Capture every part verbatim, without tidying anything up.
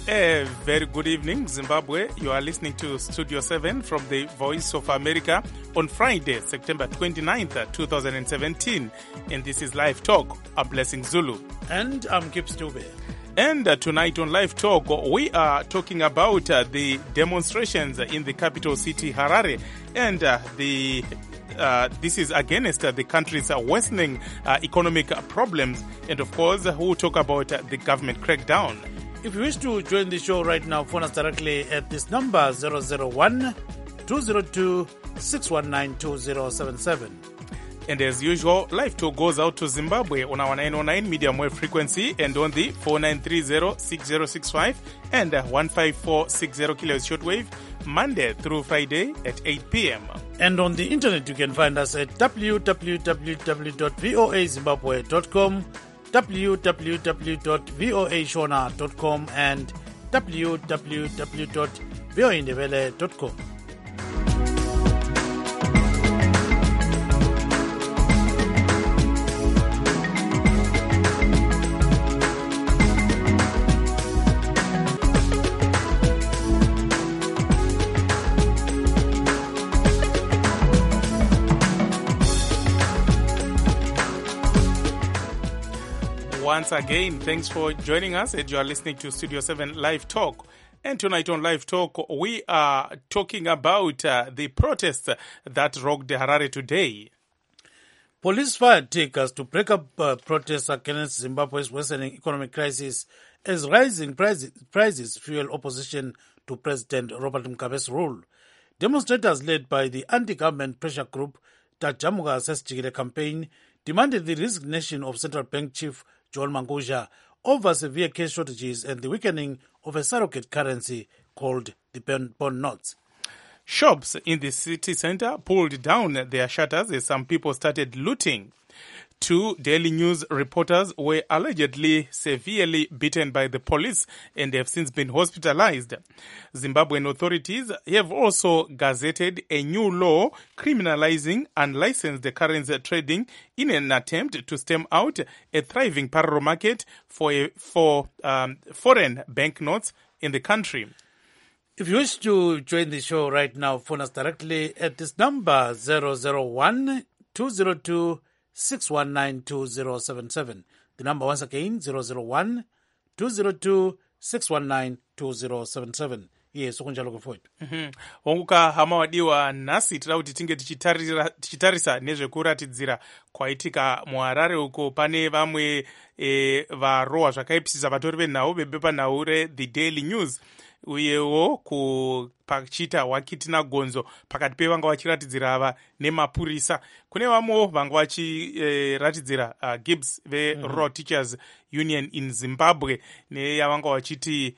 A very good evening, Zimbabwe. You are listening to Studio seven from the Voice of America on Friday, September twenty-ninth, twenty seventeen. And this is Live Talk. I'm Blessing Zulu. And I'm Gibbs Dube. And uh, tonight on Live Talk, we are talking about uh, the demonstrations in the capital city, Harare. And uh, the uh, this is against uh, the country's uh, worsening uh, economic problems. And of course, uh, we'll talk about uh, the government crackdown. If you wish to join the show right now, phone us directly at this number zero zero one, two zero two, six one nine, two zero seven seven. And as usual, Live Talk goes out to Zimbabwe on our nine oh nine medium wave frequency and on the four nine three zero, six zero six five and one five four six zero kilohertz shortwave, Monday through Friday at eight p.m. And on the internet, you can find us at w w w dot voa zimbabwe dot com, w w w dot voa shona dot com and w w w dot voa indebele dot com. Once again, thanks for joining us and you are listening to Studio seven Live Talk. And tonight on Live Talk, we are talking about uh, the protests that rocked Harare today. Police fired tear gas to break up uh, protests against Zimbabwe's worsening economic crisis as rising prices, prices fuel opposition to President Robert Mugabe's rule. Demonstrators led by the anti-government pressure group Tajamuga Sesjigile campaign demanded the resignation of Central Bank Chief John Mangosha over severe cash shortages and the weakening of a surrogate currency called the bond notes. Shops in the city center pulled down their shutters as some people started looting. Two Daily News reporters were allegedly severely beaten by the police and have since been hospitalized. Zimbabwean authorities have also gazetted a new law criminalizing unlicensed currency trading in an attempt to stem out a thriving parallel market for, a, for um, foreign banknotes in the country. If you wish to join the show right now, phone us directly at this number zero zero one, two zero two, six one nine, two zero seven seven. The number once again, zero zero one, two zero two, six one nine, two zero seven seven. Yes, ukunjalo kufowethu. Mhm. Wanguka hama wadiwa nasi tira kuti tinge tichitarisa nezvekuratidzira kwaitika muHarare uko pane vamwe e, varohwa zvakaipisisa vatori venhau bebepa nhau reThe Daily News uyewo kupachita wakitina gonzo pakati pevanga vachiratidzira ava nemapurisa. Kune vamwewo vanga vachiratidzira e, uh, Gibbs veRural mm-hmm. Teachers Union in Zimbabwe neyavanga vachiti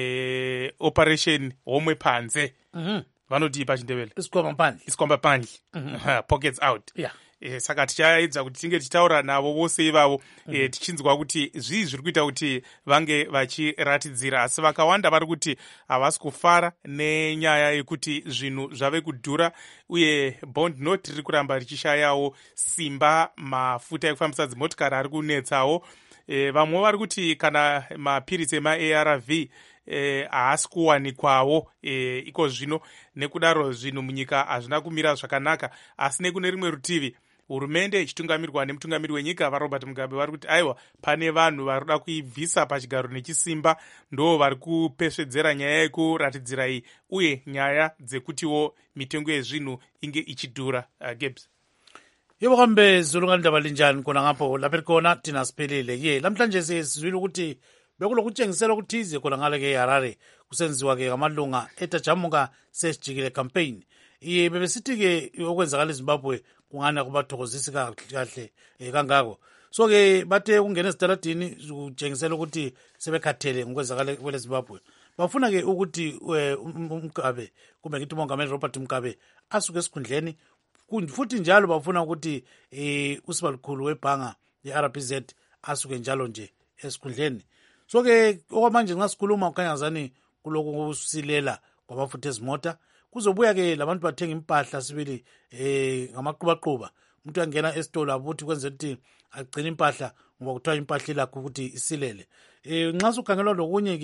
e, Operation Homwe Panze. Mm-hmm. Vanoti pachindevele Iskwamba panzi. Iskwamba panzi. Mm-hmm. Pockets out. Yeah. E, saka tichaedza kuti tinge tichitaura navo vose ivavo mm-hmm. e, tichinzwa kuti zvii zviri kuita kuti vange vachiratidzira, asi vakawanda vari kuti havasi kufara nenyaya yekuti zvinhu zvave kudhura uye bond note riri kuramba richishayawo simba, mafuta ekufambisa dzimotikari ari kunetsawo. E, vamwe vari kuti kana mapirisi ema-A R V haasi e, kuwanikwawo e, iko zvino, nekudaro zvinhu munyika hazvina kumira zvakanaka. Asi nekune rimwe rutivi hurumende ichitungamirwa nemutungamiri wenyika vaRobert Mugabe vari kuti aiwa, pane vanhu vari kuda kuibvisa pachigaro nechisimba, ndo vari kupesvedzera nyaya yekuratidzira iyi uye nyaya dzekutiwo mitengo yezvinhu inge ichidhura. uh, Gibbs. Yebo kambe Zulu ndaba linjani kona ngapho lapha khona thina siphelile ke namhlanje sizwile ukuthi bekulokutshengisela ukuthize khona ngale ke Harare kusenziwa ke amalunga eTajamuga Sesjigile campaign. Iye bebesithi ke okwenzakala eZimbabwe kungana kubathokozisi kahle kangako. So ke bathe kungena esitaladini ukutshengisela ukuthi sebekhathele ngokwenzakala kwele Zimbabwe. Bafuna ke ukuthi uMgabe kumbe ngithi uMongameli Robert Mugabe asuke esikhundleni, futhi njalo bafuna ukuthi eh usibalukhulu webhanga ye-R B Z asuke njalo nje esikhundleni. So ke okwamanje nxa sikhuluma kukhanya zani kulokusilela kwabafutha ezimota, kuzobuya ke labantu bathenga impahla sibili eh ngamaqubaqhuba. Umuntu angena esitolo abuthi kwenza ukuthi agcina impahla ngoba kuthiwa impahla lakho ukuthi isilele. Eh nxa sukhangelwa lokunye ke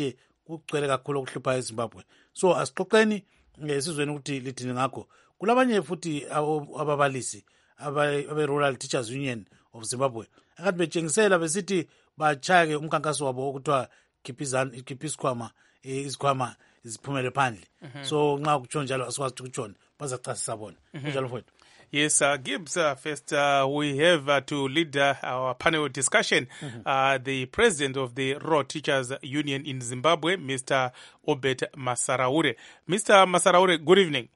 kugcwele kakhulu okuhlupha eZimbabwe. So asixoxeni sizweni ukuthi lithini ngakho. Kulabanye futhi ababalisi abe-Rural Teachers Union of Zimbabwe akathi betshengisela besithi bachake umkhankaso wabo okuthiwa khipha isikhwama izikhwama ziphumele phandle. So nxa kutsho njalo asikwazi ukuthi kutshoni bazachasisa bona. Kunjalo futhi. Yes, uh, Gibbs, uh, first uh, we have uh, to lead uh, our panel discussion mm-hmm. uh, the president of the Rural Teachers Union in Zimbabwe, Mister Obed Masaraure. Mister Masaraure, good evening.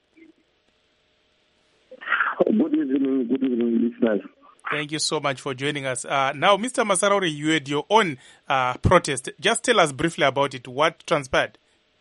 Good evening, good evening, listeners. Thank you so much for joining us. Uh, now, Mister Masaraure, you had your own uh, protest. Just tell us briefly about it. What transpired?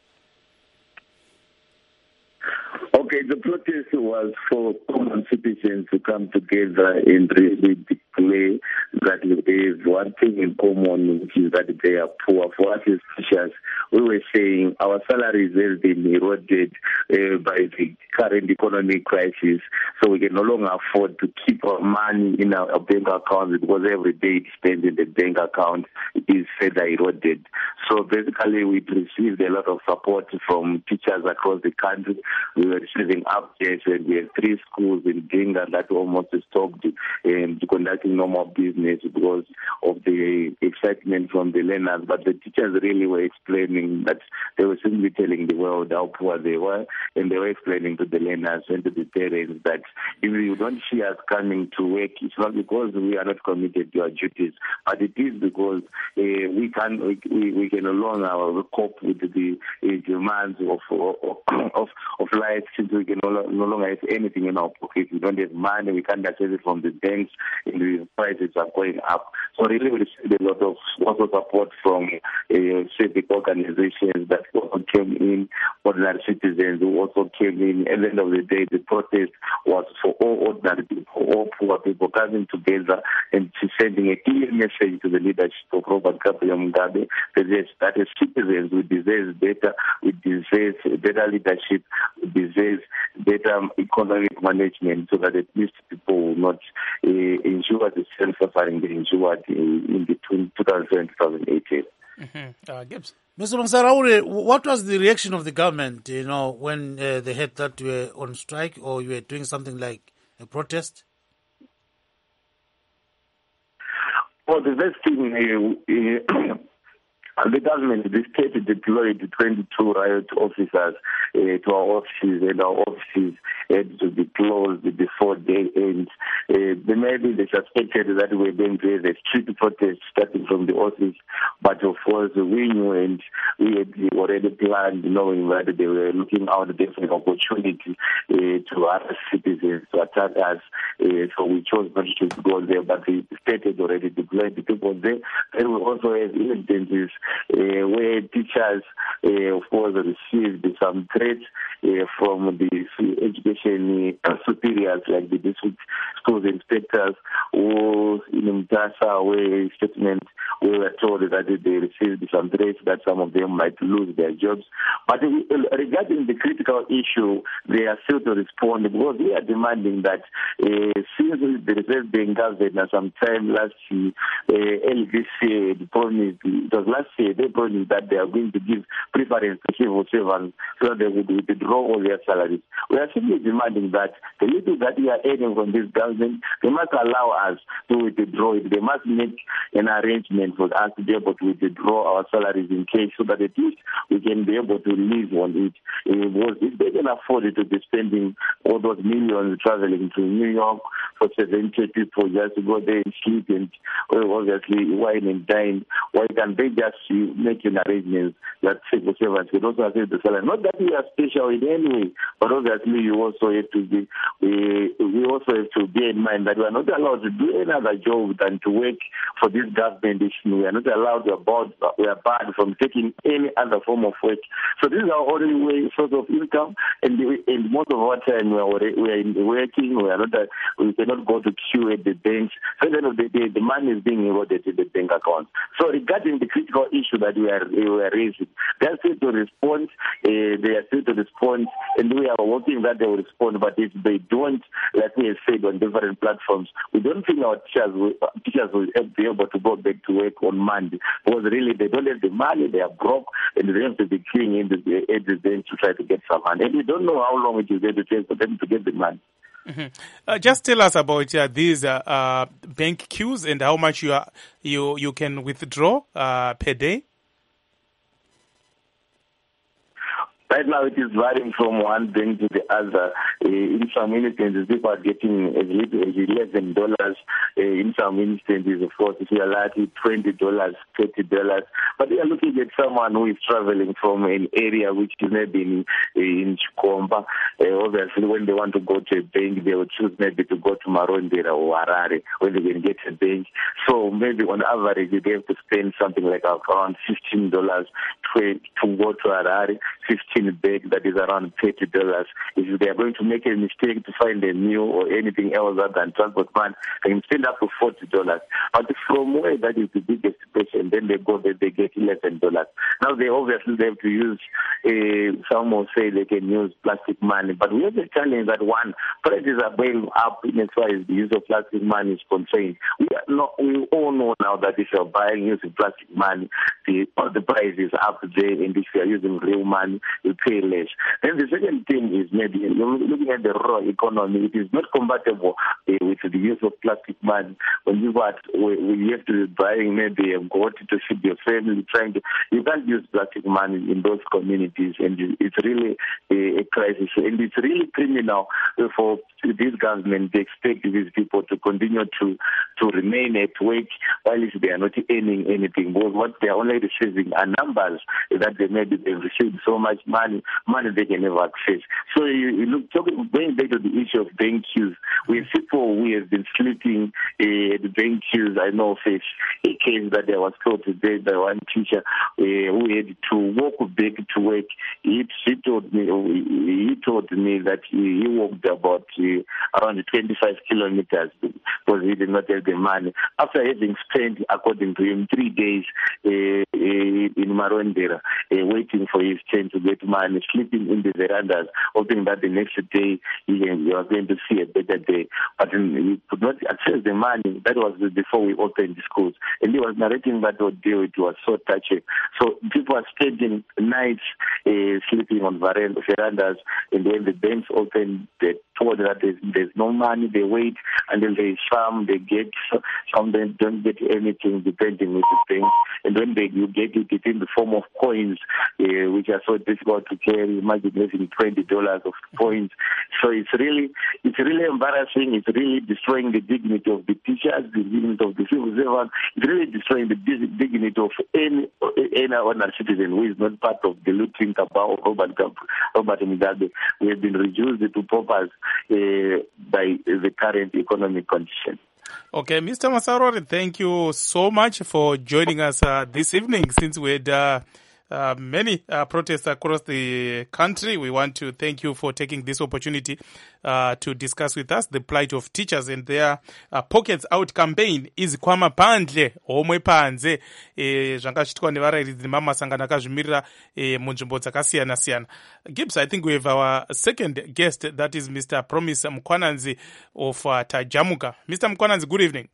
Okay, the protest was for common citizens to come together and really declare that there is one thing in common, which is that they are poor. For us as teachers, we were saying our salaries have been eroded uh, by the current economic crisis, so we can no longer afford to keep our money in our bank accounts because every day it's spent in the bank account is further eroded. So basically, we received a lot of support from teachers across the country. We were receiving updates, and we had three schools in Dinga that almost stopped um, conducting normal business because of the excitement from the learners. But the teachers really were explaining that they were simply telling the world how poor they were, and they were explaining to the learners and to the parents that if you don't see us coming to work, it's not because we are not committed to our duties, but it is because uh, we can we, we can no longer cope with the uh, demands of of, of of life, since we can no, no longer have anything in our pocket. We don't have money, we can't access it from the banks, and the prices are going up. So really we received a lot of also support from uh, civic organizations that also came in, ordinary citizens who also came in. At the end of the day, the protest was for all ordinary people, all poor people coming together and sending a clear message to the leadership of Robert Gabriel Mugabe that as citizens we deserve better, we deserve better leadership, we deserve better economic management, so that at least people will not uh, endure the same suffering they endured in, in between two thousand and two thousand eighteen. Mm-hmm. Uh, Gibbs. Mister Masaraure, what was the reaction of the government, you know, when uh, they heard that you were on strike or you were doing something like a protest? Well, the first thing, uh, uh, the government, the state deployed twenty-two riot officers uh, to our offices, and our offices had to be closed before day end. Uh, they maybe they suspected that we were going to have a street protest starting from the office, but of course we knew, and we had already planned, knowing that they were looking out there for an opportunity uh, to harass citizens, to attack us. Uh, so we chose not to go there, but the state had already deployed the people there. And we also have incidences Uh, where teachers, uh, of course, received some threats uh, from the education uh, superiors, like the district schools inspectors, who in Mtasa, where statement, we were told that they received some threats that some of them might lose their jobs. But regarding the critical issue, they are still to respond, because we are demanding that uh, since the Reserve Bank government sometime last year, uh, L D C promised, it was last year, they promised that they are going to give preference to civil servants so that they would withdraw all their salaries. We are simply demanding that the little that we are earning from this government, they must allow us to withdraw it. They must make an arrangement for us to be able to withdraw our salaries in cash, so that at least we can be able to live on it. Because if they can afford it, to be spending all those millions traveling to New York for seventy people just to go there and sleep and obviously wine and dine, why can't they just make an arrangement that civil servants can also access the salary? Not that we are special in any way, but obviously you also have to be, we, we also have to bear in mind that we are not allowed to do any other job than to work for this government. We are not allowed to abort, we are barred from taking any other form of work. So this is our only way, source of income, and, and most of our time we are, we are in working, we are not, we cannot go to queue at the banks. So at the end of the day, the money is being eroded in the bank account. accounts. So regarding the critical issue that we are, we are raising, they are still to respond, uh, they are still to respond, and we are hoping that they will respond, but if they don't, like we have said on different platforms, we don't think our teachers will, teachers will be able to go back to work on Monday, because really they don't have the money, they are broke, and they have to be queuing in the every day to try to get some money. And we don't know how long it is going to take for them to get the money. Mm-hmm. Uh, just tell us about uh, these uh, uh, bank queues and how much you are, you you can withdraw uh, per day. Right now, it is varying from one bank to the other. Uh, in some instances, people are getting as little as eleven dollars. Uh, in some instances, of course, if you are lucky, twenty dollars, thirty dollars. But we are looking at someone who is traveling from an area which is maybe in, in Chikomba. Uh, obviously, when they want to go to a bank, they will choose maybe to go to Marondera or Harare, where they can get a bank. So maybe on average, they have to spend something like around fifteen dollars to, to go to Harare, fifteen bag, that is around thirty dollars. If they are going to make a mistake to find a meal or anything else other than transport fund, they can spend up to forty dollars. But from where that is the biggest question, then they go there, they get eleven dollars. Now they obviously they have to use, uh, some will say they can use plastic money, but we have a challenge that one, prices are going up in as far as the use of plastic money is concerned. We are not, we all know now that if you're buying using plastic money, the, the price is up there, and if you're using real money, you pay less. Then the second thing is maybe looking at the raw economy, it is not compatible uh, with the use of plastic money. When you are, when you have to be buying maybe a goat to feed your family, trying to, you can't use plastic money in those communities, and it's really a, a crisis. And it's really criminal for this government. They expect these people to continue to, to remain at work while they are not earning anything. But what they are only receiving are numbers that they maybe they've received so much money, money they can never access. So you, you look, talking, going back to the issue of bank queues, we have people who have been sleeping uh, at the bank queues. I know of a, a case that I was told today by one teacher uh, who had to walk back to work. He, he told me, he told me that he, he walked about uh, around twenty-five kilometers because he did not have the money. After having spent, according to him, three days uh, uh, in Marondera, uh, waiting for his turn to get money, sleeping in the verandas, hoping that the next day he, he was going to see a better day. But he could not access the money. That was before we opened the schools. And he was narrating that ordeal. It was so touching. So people are spending nights uh, sleeping on verandas, and when the banks open, they told that there's, there's no money. They wait until they some, they get some, they don't get anything, depending with the bank. And when they you get it, it's in the form of coins, uh, which are so difficult to carry. Imagine losing twenty dollars of coins. So it's really, it's really embarrassing. It's really destroying the dignity of the teachers, the dignity of the civil servants. It's really destroying the dignity of any any ordinary citizen who is not part of the looting cabal of Robert Robert Mugabe. We have been reduced to paupers uh, by the current economic condition. Okay, Mister Masarori, thank you so much for joining us uh, this evening. Since we had uh, uh, many uh, protests across the country, we want to thank you for taking this opportunity uh, to discuss with us the plight of teachers and their uh, Pockets Out campaign. Izikwama pandle homwe panze e, zvangachitwa nevarairidzi nemamasangano akazvimirira e, munzvimbo dzakasiyana siyana. Gibbs, I think we have our second guest, that is Mister Promise Mkwananzi of uh, Tajamuka. Mister Mkwananzi, good evening.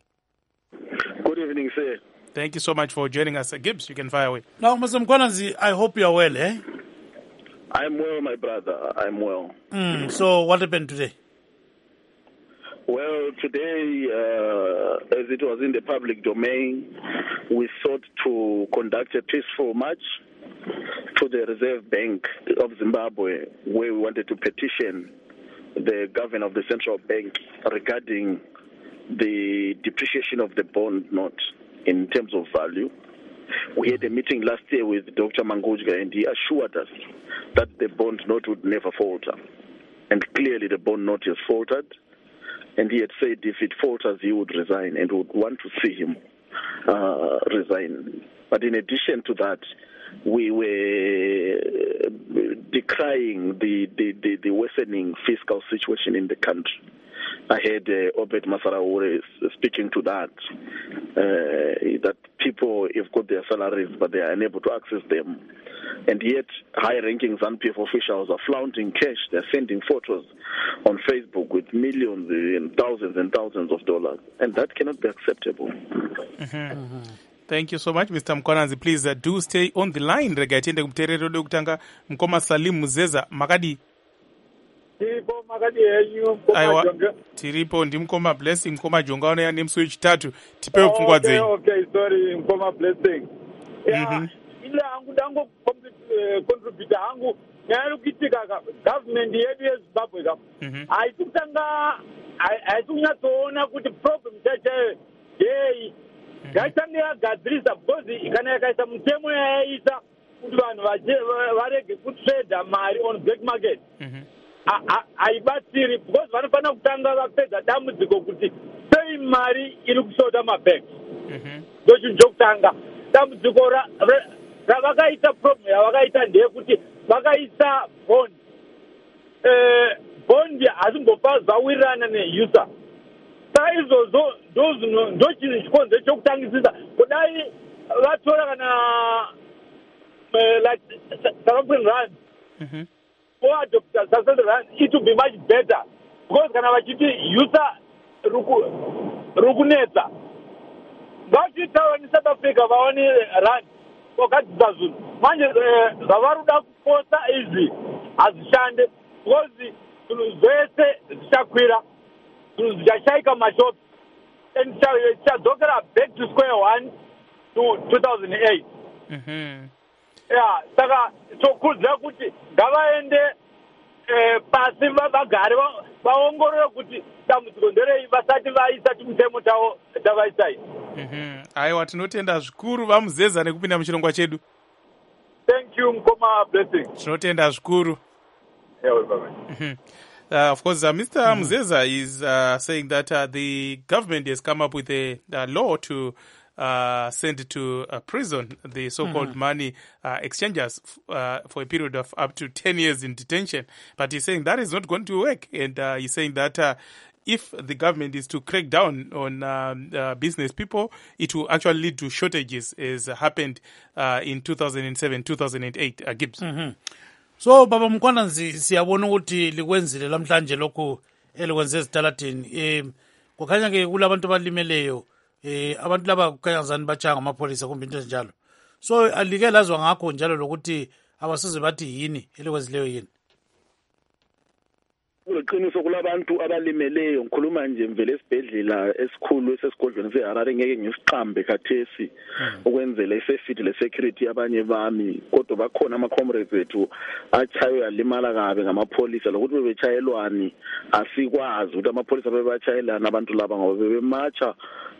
Good evening, sir. Thank you so much for joining us. Uh, Gibbs, you can fire away. Now, Mister Mkwananzi, I hope you are well, eh? I'm well, my brother. I'm well. Mm, so, what happened today? Well, today, uh, as it was in the public domain, we sought to conduct a peaceful march to the Reserve Bank of Zimbabwe, where we wanted to petition the governor of the central bank regarding the depreciation of the bond note in terms of value. We had a meeting last year with Doctor Mangujga, and he assured us that the bond note would never falter. And clearly the bond note has faltered, and he had said if it falters, he would resign and would want to see him uh, resign. But in addition to that, we were decrying the, the, the, the worsening fiscal situation in the country. I heard uh, Obed Masaraure speaking to that, uh, that people people have got their salaries, but they are unable to access them. And yet, high-ranking ZANU P F officials are flaunting cash. They're sending photos on Facebook with millions and thousands and thousands of dollars. And that cannot be acceptable. Mm-hmm. Mm-hmm. Thank you so much, Mister Mkwananzi. Please uh, do stay on the line. Rega tiende kumterero do kutanga Mkoma Salim Muzeza makadi. Tiripo makadi yenyu Mkoma Jonga. Tiripo ndi Mkoma Blessing Mkoma Jonga ona ya name switch tatu. Tipewe kufungwa zenyu. Okay, okay, sorry Mkoma Blessing. Yeah, mm-hmm. Ile hangu dango contribute hangu nyari kuitika government yedu ya Zimbabwe ka. Haikutanga haikunyatsoona kuti problem chache yei gaitanga yagadzirisa because kana yakaisa mutemo yaisa kuti vanhu varege kutrade mari on black market. Haibatsiri because vanofana kutanga vapedza dambudziko kuti sei mari iri kusota mabank. Ndochinhu chokutanga dambudziko ravakaita problem yavakaita ndeyekuti vakaisa bond. Bond hazimbofa zvawirirana neuser. Saka izvozvo ndochinhu chikonzero chokutangisisa kudai vatora kana like South African rand or adopt South African rand, it will be much better because kana vachiti user rukunetsa vachitaura neSouth Africa vaone rand wakadzisa zvinhu manje zvavari kuda kuposa izvi hazvishande because zvinhu zvese zvichakwira zvinhu zvichashaika mashopi and zvichadzokera back to square one to two thousand eight. Yeah, saka tokurudzira kuti ngavaende pasi vagare vaongorore kuti dambudziko nderei vasati vaisa timutemo tavo tavaisai. Aiwa, tinotenda zvikuru vaMuzeza nekupinda muchirongwa chedu. Thank you Mkoma Blessing. Tinotenda zvikuru. Yeah, bye-bye. Uh, of course, uh, Mister Mm. Muzeza is uh, saying that uh, the government has come up with a, a law to uh, send to uh, prison the so-called mm-hmm. money uh, exchangers f- uh, for a period of up to ten years in detention. But he's saying that is not going to work. And uh, he's saying that uh, if the government is to crack down on um, uh, business people, it will actually lead to shortages, as happened uh, in two thousand seven, two thousand eight. Uh, Gibbs. Mm-hmm. So baba Mkwananzi siyabona ukuthi likwenzile lamhlanje lokho elikwenze ezitaladini eh kukhanya ke kulabantu abalimeleyo eh abantu laba kukhanya zani bachanga amapholisa kumbe into enjalo. So alike lazwa ngakho njalo lokuthi abasize bathi yini elikwenzileyo yini. Uqiniso kulabantu abalimeleyo ngikhuluma nje mvele esibhedlela esikhulu esesigodlweni seHarare ngeke ngisiqambe khathesi ukwenzela isafety le security abanye bami kodwa bakhona ama comrades ethu achayo yalimala kabe ngamapholisa lokuthi bebechayelwani asikwazi ukuthi amapholisa bebachayelana abantu laba ngoba bebemacha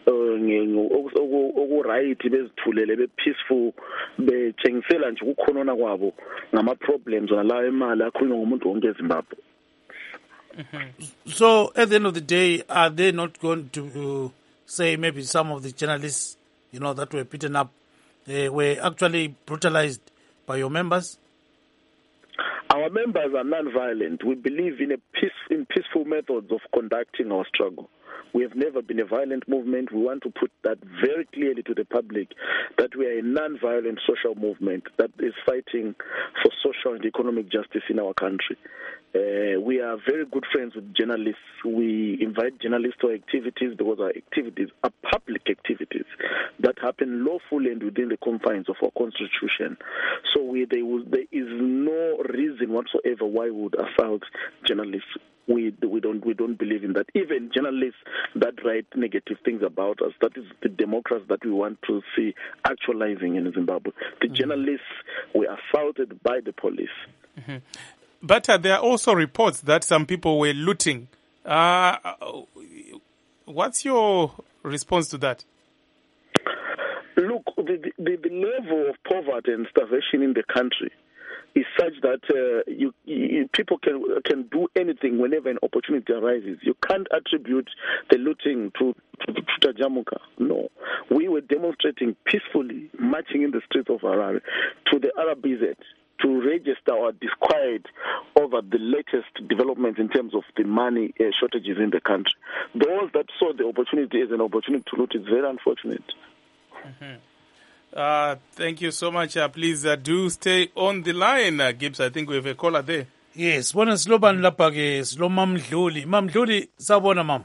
oku right bezithulele be peaceful bethengisela nje ukukhonona kwabo ngama problems ona la imali akhulunywa ngumuntu wonke eZimbabwe. Mm-hmm. So at the end of the day, are they not going to uh, say maybe some of the journalists, you know, that were beaten up, uh, were actually brutalized by your members? Our members are non-violent. We believe in a peace, in peaceful methods of conducting our struggle. We have never been a violent movement. We want to put that very clearly to the public, that we are a non-violent social movement that is fighting for social and economic justice in our country. Uh, we are very good friends with journalists. We invite journalists to our activities because our activities are public activities that happen lawfully and within the confines of our constitution. So we, there, was, there is no reason whatsoever why we would assault journalists. We we don't we don't believe in that. Even journalists that write negative things about us, that is the democracy that we want to see actualizing in Zimbabwe. The mm-hmm. journalists were assaulted by the police. Mm-hmm. But uh, there are also reports that some people were looting. Uh, what's your response to that? Look, the, the, the level of poverty and starvation in the country is such that uh, you, you, people can can do anything whenever an opportunity arises. You can't attribute the looting to, to, to Tajamuka. No. We were demonstrating peacefully, marching in the streets of Harare to the R B Z to register our disquiet over the latest developments in terms of the money uh, shortages in the country. Those that saw the opportunity as an opportunity to loot is very unfortunate. Mm-hmm. Uh, thank you so much. Uh, please uh, do stay on the line, uh, Gibbs. I think we have a caller there. Yes, bona silobani lapha ke silo Mamdluli. Mamdluli sabona mam.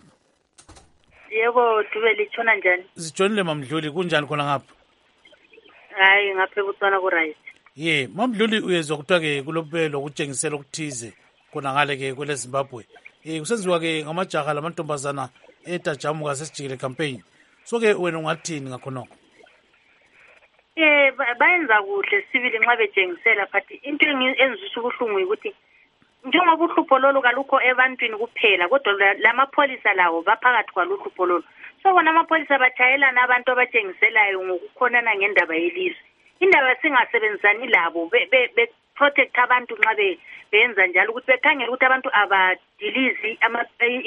Yebo Dube litshona njani? Sijonile Mamdluli kunjani khona ngapha? Hayi ngapha eBotswana ku right. Yeah, Mamdluli uyezwa kuthiwa ke kulobelo kutshengisela ukuthize khona ngale ke kwele Zimbabwe. Eh kusenziwa ke ngamajaha lamantombazana etajamuka sesijikile campaign. So ke wena ungathini ngakhonoko? Eh bayenza kuhle sibili nxa betshengisela but into engizwisa ubuhlungu ukuthi njengoba uhlupho lolu kalukho ebantwini kuphela kodwa lamapholisa lawo baphakathi kwaluhlupho lolu. So bona amapholisa batshayelana abantu abatshengiselayo ngokukhonana ngendaba yelizwe. Indaba singasebenzisani labo be protect abantu nxa be benza njalo ukuthi bekhangela ukuthi abantu abadilizi ama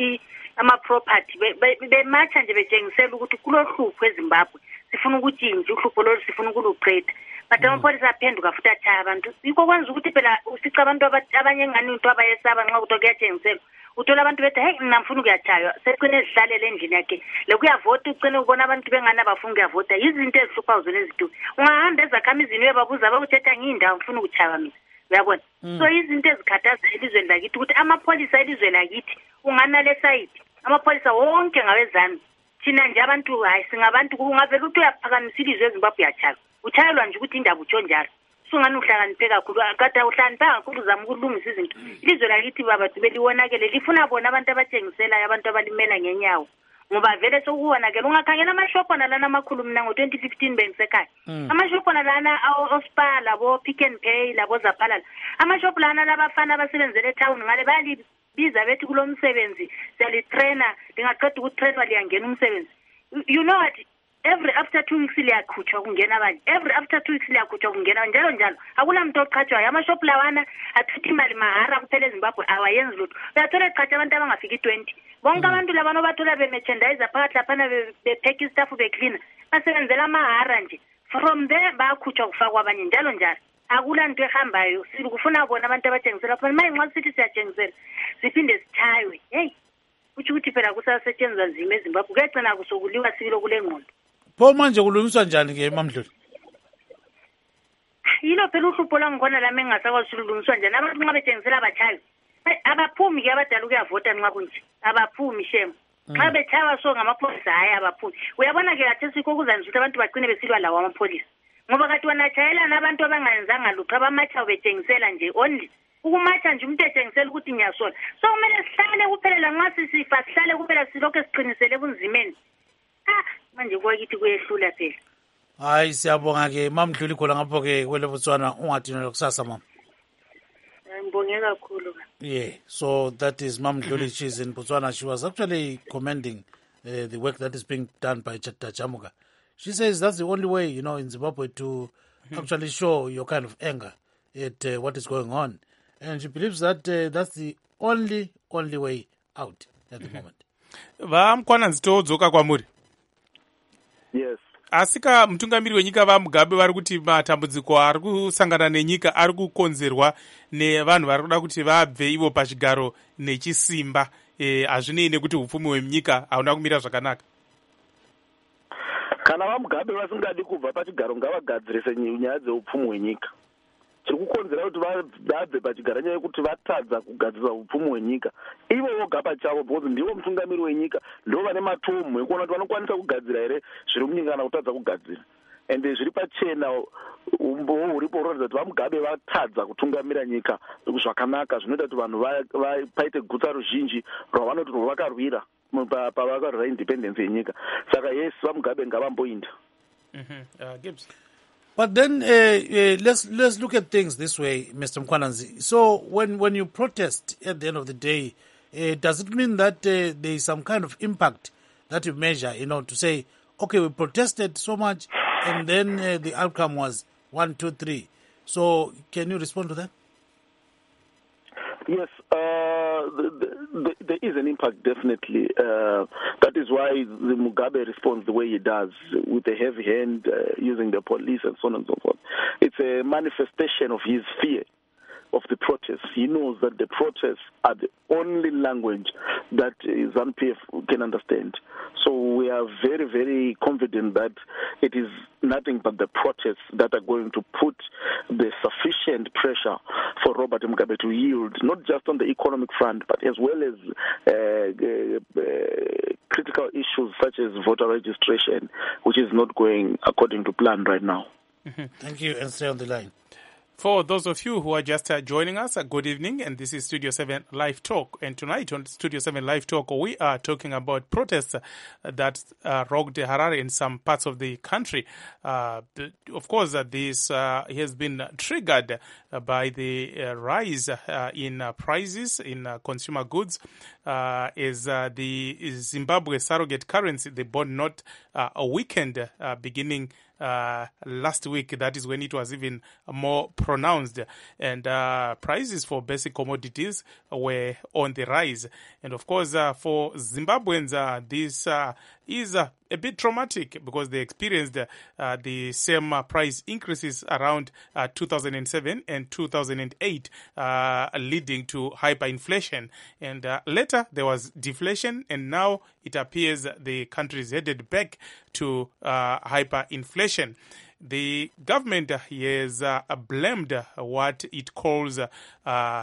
ama property be matcha nje betshengisela ukuthi kulohlupho eZimbabwe sifuna ukuthi nje uhlupho lolu sifuna ukuluqeda but amapholisa aphenduka futhi atshaya abantu yikho kwenza ukuthi phela usica abantu abanye ngani into abayesaba nxa ukuthi kuyatshengisela uthola abantu bethi hey mina ngifuna ukuyatshaywa seqine ezihlalele endlini yakhe lokuyavota ucine ubona abantu bengana bafuna ukuyavota izinto ezihlupha zona ezidu ungahamba ezakhamizini uyababuza bakuthetha ngiyindawo ngifuna ukutshaywa mina uyabona so izinto ezikhathaza elizweni lakithi ukuthi amapholisa elizwe lakithi ungana le side amapholisa wonke ngawezami thina nje abantu hayi singabantu kungavela ukuthi uyaphakamisa ilizwe eZimbabwe yachaywa uchayelwa nje ukuthi indaba utsho njalo sungani uhlakaniphe kakhulu kade uhlakaniphe kakhulu uzama ukulungisa izinto ilizwe lakithi baba beliwonakele lifuna bona abantu abatshengiselayo abantu abalimela ngenyawo ngoba vele sokuwonakela ungakhangela amashopho nalana amakhulu mina ngo twenty fifteen bengisekhaya amashopho nalana oSpar labo Pick n Pay labo Zaphala amashopho lana labafana abasebenzele etown ngale bali biza bethi kulomsebenzi siyalitrainer lingaqeda ukutrainwa liyangena umsebenzi you know what every after two weeks liyakhutshwa kungena abanye every after two weeks liyakhutshwa kungena njalo njalo akunamuntu oqhatshwayo amashophu lawana athatha imali mahara kuphela eZimbabwe awayenzi lutho uyathola eqhatshwa abantu abangafiki twenty bonke abantu labano bathola bemerchandise phakathi laphana bepheka istaff becleaner basebenzela amahara nje from there bayakhutshwa kufakwa abanye njalo njalo akulanto ehambayo sikufuna bona abantu abatshengisela phela maye nxa sithi siyatshengisela siphinde sithaywe hey uthi ukuthi phela kusasetshenzwa nzima eZimbabwe kuyagcina kusokuliwa sibilo kule ngqondo pho manje kulungiswa njani ke Mamdluli? Yilo phela uhlupho langkhona lami engasakwazi ukulungiswa njani abantu nxa betshengisela abachayi abaphumi ke abadala ukuyavota nxa kunje abaphumi shem nxa bechawa so ngamapholisa hayi abaphumi uyabona ke kathi sikho kuzanisa ukuthi abantu bagcine besilwa lawo amapholisa ngoba kathi wanachayelana abantu abangayenzanga lutho abamacha betshengisela nje only ukumatha nje umuntu etshengisela ukuthi ngiyasola so kumele sihlale kuphelela nxa sisifa sihlale kuphela silokho siqinisele kunzimeni ah manje kwakithi kuyehlula phela hayi siyabonga ke Mamdluli khona ngapho ke kwele Botswana ungadinela kusasa mama ngibonge kakhulu yeah so that is Mamdluli she's in Botswana she was actually commending uh, the work that is being done by Tajamuka. She says that's the only way you know in Zimbabwe to mm-hmm. actually show your kind of anger at uh, what is going on and she believes that uh, that's the only only way out at the mm-hmm. moment. Vamkwana nzitodzoka kwamuri. Yes. Asika mutungamiri wenyika vaMugabe vari kuti matambudziko ari kusangana nenyika ari kukonzerwa nevanhu vari kuda kuti vabve ivo pachigaro nechisimba hazvinei nekuti upfumi hwenyika hauna kumira zvakanaka. Kana vaMugabe vasingadi kubva pachigaro ngavagadzirise nyaya dzeupfumi hwenyika. Chiri kukonzera kuti vabve pachigaro nyaya yekuti vatadza kugadzirisa upfumi hwenyika ivo voga pachavo because ndivo mutungamiri wenyika ndo vane matomu ekuona kuti vanokwanisa kugadzira here zviri munyika kana kutadza kugadzira ende zviri pachena umbowo huripo hunoratidza kuti vaMugabe vatadza kutungamira nyika zvakanaka zvinoita kuti vanhu paite gutsa ruzhinji rwavanoti rwavakarwira pavakarwira independence yenyika saka yes vaMugabe ngavamboinda. Gibbs. But then uh, uh, let's let's look at things this way, Mister Mkwananzi. So when, when you protest at the end of the day, uh, does it mean that uh, there is some kind of impact that you measure, you know, to say, okay, we protested so much and then uh, the outcome was one, two, three. So can you respond to that? Yes, uh, the, the, the, there is an impact, definitely. Uh, that is why the Mugabe responds the way he does, with a heavy hand, uh, using the police and so on and so forth. It's a manifestation of his fear of the protests. He knows that the protests are the only language that ZANU P F can understand. So we are very, very confident that it is nothing but the protests that are going to put the sufficient pressure for Robert Mugabe to yield, not just on the economic front, but as well as uh, uh, critical issues such as voter registration, which is not going according to plan right now. Mm-hmm. Thank you, and stay on the line. For those of you who are just uh, joining us, uh, good evening, and this is Studio seven Live Talk. And tonight on Studio seven Live Talk, we are talking about protests uh, that uh, rocked Harare in some parts of the country. Uh, the, of course, uh, this uh, has been triggered uh, by the uh, rise uh, in uh, prices in uh, consumer goods, uh, as uh, the Zimbabwe surrogate currency, the bond note, uh, a weekend uh, beginning Uh, last week. That is when it was even more pronounced, and uh, prices for basic commodities were on the rise. And of course, uh, for Zimbabweans, uh, this uh, is uh, a bit traumatic because they experienced uh, the same uh, price increases around uh, two thousand seven and two thousand eight, uh, leading to hyperinflation. And uh, later there was deflation, and now it appears the country is headed back to uh, hyperinflation. The government has uh, blamed what it calls uh,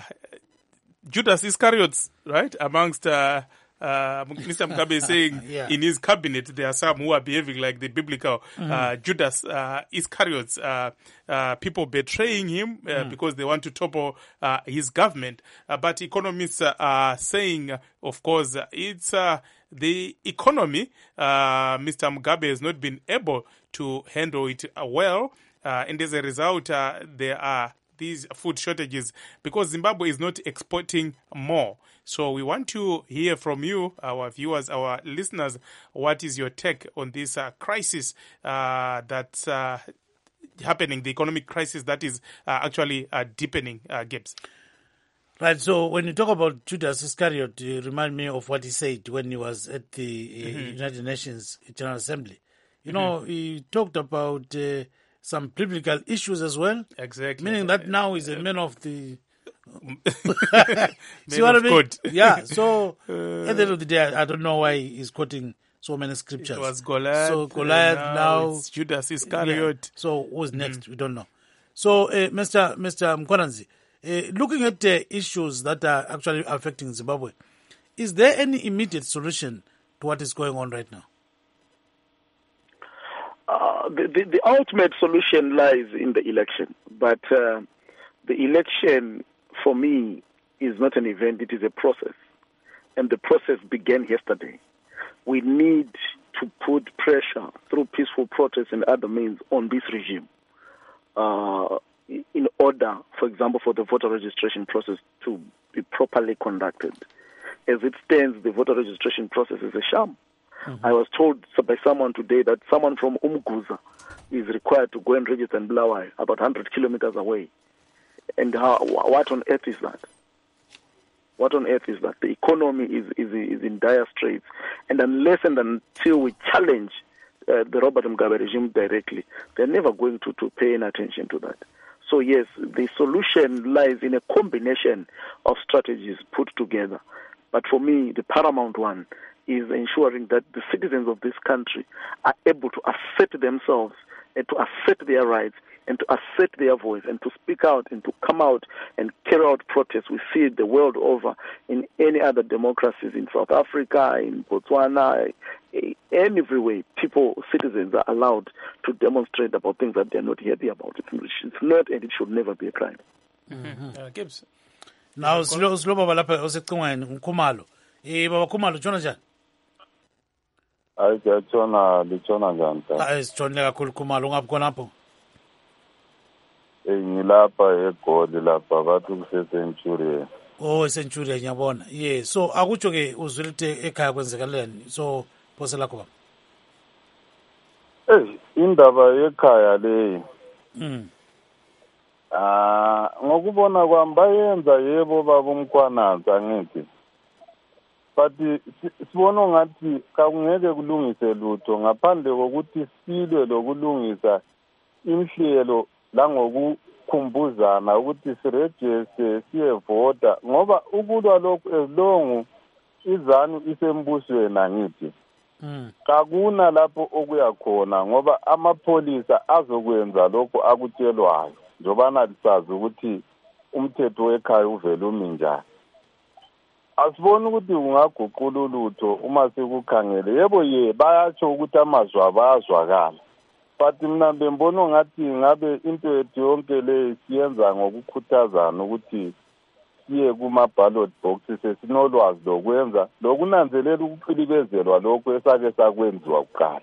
Judas Iscariots, right, amongst uh, Uh, Mister Mugabe is saying yeah. in his cabinet there are some who are behaving like the biblical mm-hmm. uh, Judas uh, Iscariots, uh, uh, people betraying him uh, mm. because they want to topple uh, his government. Uh, but economists uh, are saying, uh, of course, uh, it's uh, the economy. Uh, Mister Mugabe has not been able to handle it uh, well, uh, and as a result, uh, there are these food shortages because Zimbabwe is not exporting more. So we want to hear from you, our viewers, our listeners. What is your take on this uh, crisis uh, that's uh, happening, the economic crisis that is uh, actually uh, deepening, uh, Gibbs? Right, so when you talk about Judas Iscariot, you remind me of what he said when he was at the uh, mm-hmm. United Nations General Assembly. You mm-hmm. know, he talked about uh, some biblical issues as well. Exactly. Meaning that now he's a man of the... See what I mean? God. Yeah, so uh, at the end of the day, I, I don't know why he's quoting so many scriptures. It was Goliath. So Goliath now, now it's Judas Iscariot. Yeah. So who's next? Mm. We don't know. So, uh, Mister Mister Mkwananzi, uh, looking at the issues that are actually affecting Zimbabwe, is there any immediate solution to what is going on right now? Uh, the, the, the ultimate solution lies in the election, but uh, the election, for me, is not an event, it is a process. And the process began yesterday. We need to put pressure through peaceful protests and other means on this regime uh, in order, for example, for the voter registration process to be properly conducted. As it stands, the voter registration process is a sham. Mm-hmm. I was told by someone today that someone from Umguza is required to go and register in Bulawayo, about one hundred kilometers away. And how, what on earth is that? What on earth is that? The economy is, is, is in dire straits. And unless and until we challenge uh, the Robert Mugabe regime directly, they're never going to, to pay any attention to that. So yes, the solution lies in a combination of strategies put together. But for me, the paramount one is ensuring that the citizens of this country are able to assert themselves and to assert their rights and to assert their voice and to speak out and to come out and carry out protests. We see it the world over in any other democracies, in South Africa, in Botswana, in every way, people, citizens are allowed to demonstrate about things that they're not happy about. It's not and it should never be a crime. Mm-hmm. Uh, Gibbs. Now, slow, slow, Baba Lapha, Osekhumalo, Nkhumalo. Eh, Baba Khumalo, tshona njani? Hayi siyatshona, litshona njani? Hayi sitshonile kakhulu Khumalo, ungaphi khonapho? Eh, ngilapha eGoli lapha bathi kuse-Centurion. Oh, e-Centurion ngiyabona. Yeah, so akutsho ke uzwile ukuthi ekhaya kwenzekalani. So phose lakho baba. Eh, indaba yekhaya leyi. Mm. Ah, ngokubona kwami bayenza yebo baba uMkhwananzi angithi. But sibona ngathi kakungeke kulungise lutho ngaphandle kokuthi silwe lokulungisa inhlelo la ngoku ukukhumbuzana ukuthi sirejiste siyevota ngoba ukulwa lokhu ezilongu izanu isembusweni angithi kakuna lapho okuya khona ngoba amapholisa azokwenza lokho akutshelwayo njobana lisazi ukuthi umthetho wekhaya uvela umi njani. Asiboni ukuthi kungaguqula ulutho uma sekukhangele yebo ye bayatsho ukuthi amazwi abazwakala but mina bembona ngathi ngabe into ethu yonke le siyenza ngokukhuthazana ukuthi siye kuma-ballot boxes sesinolwazi lokwenza lokunanzelela ukuqilibezelwa lokho esake sakwenziwa kuqala.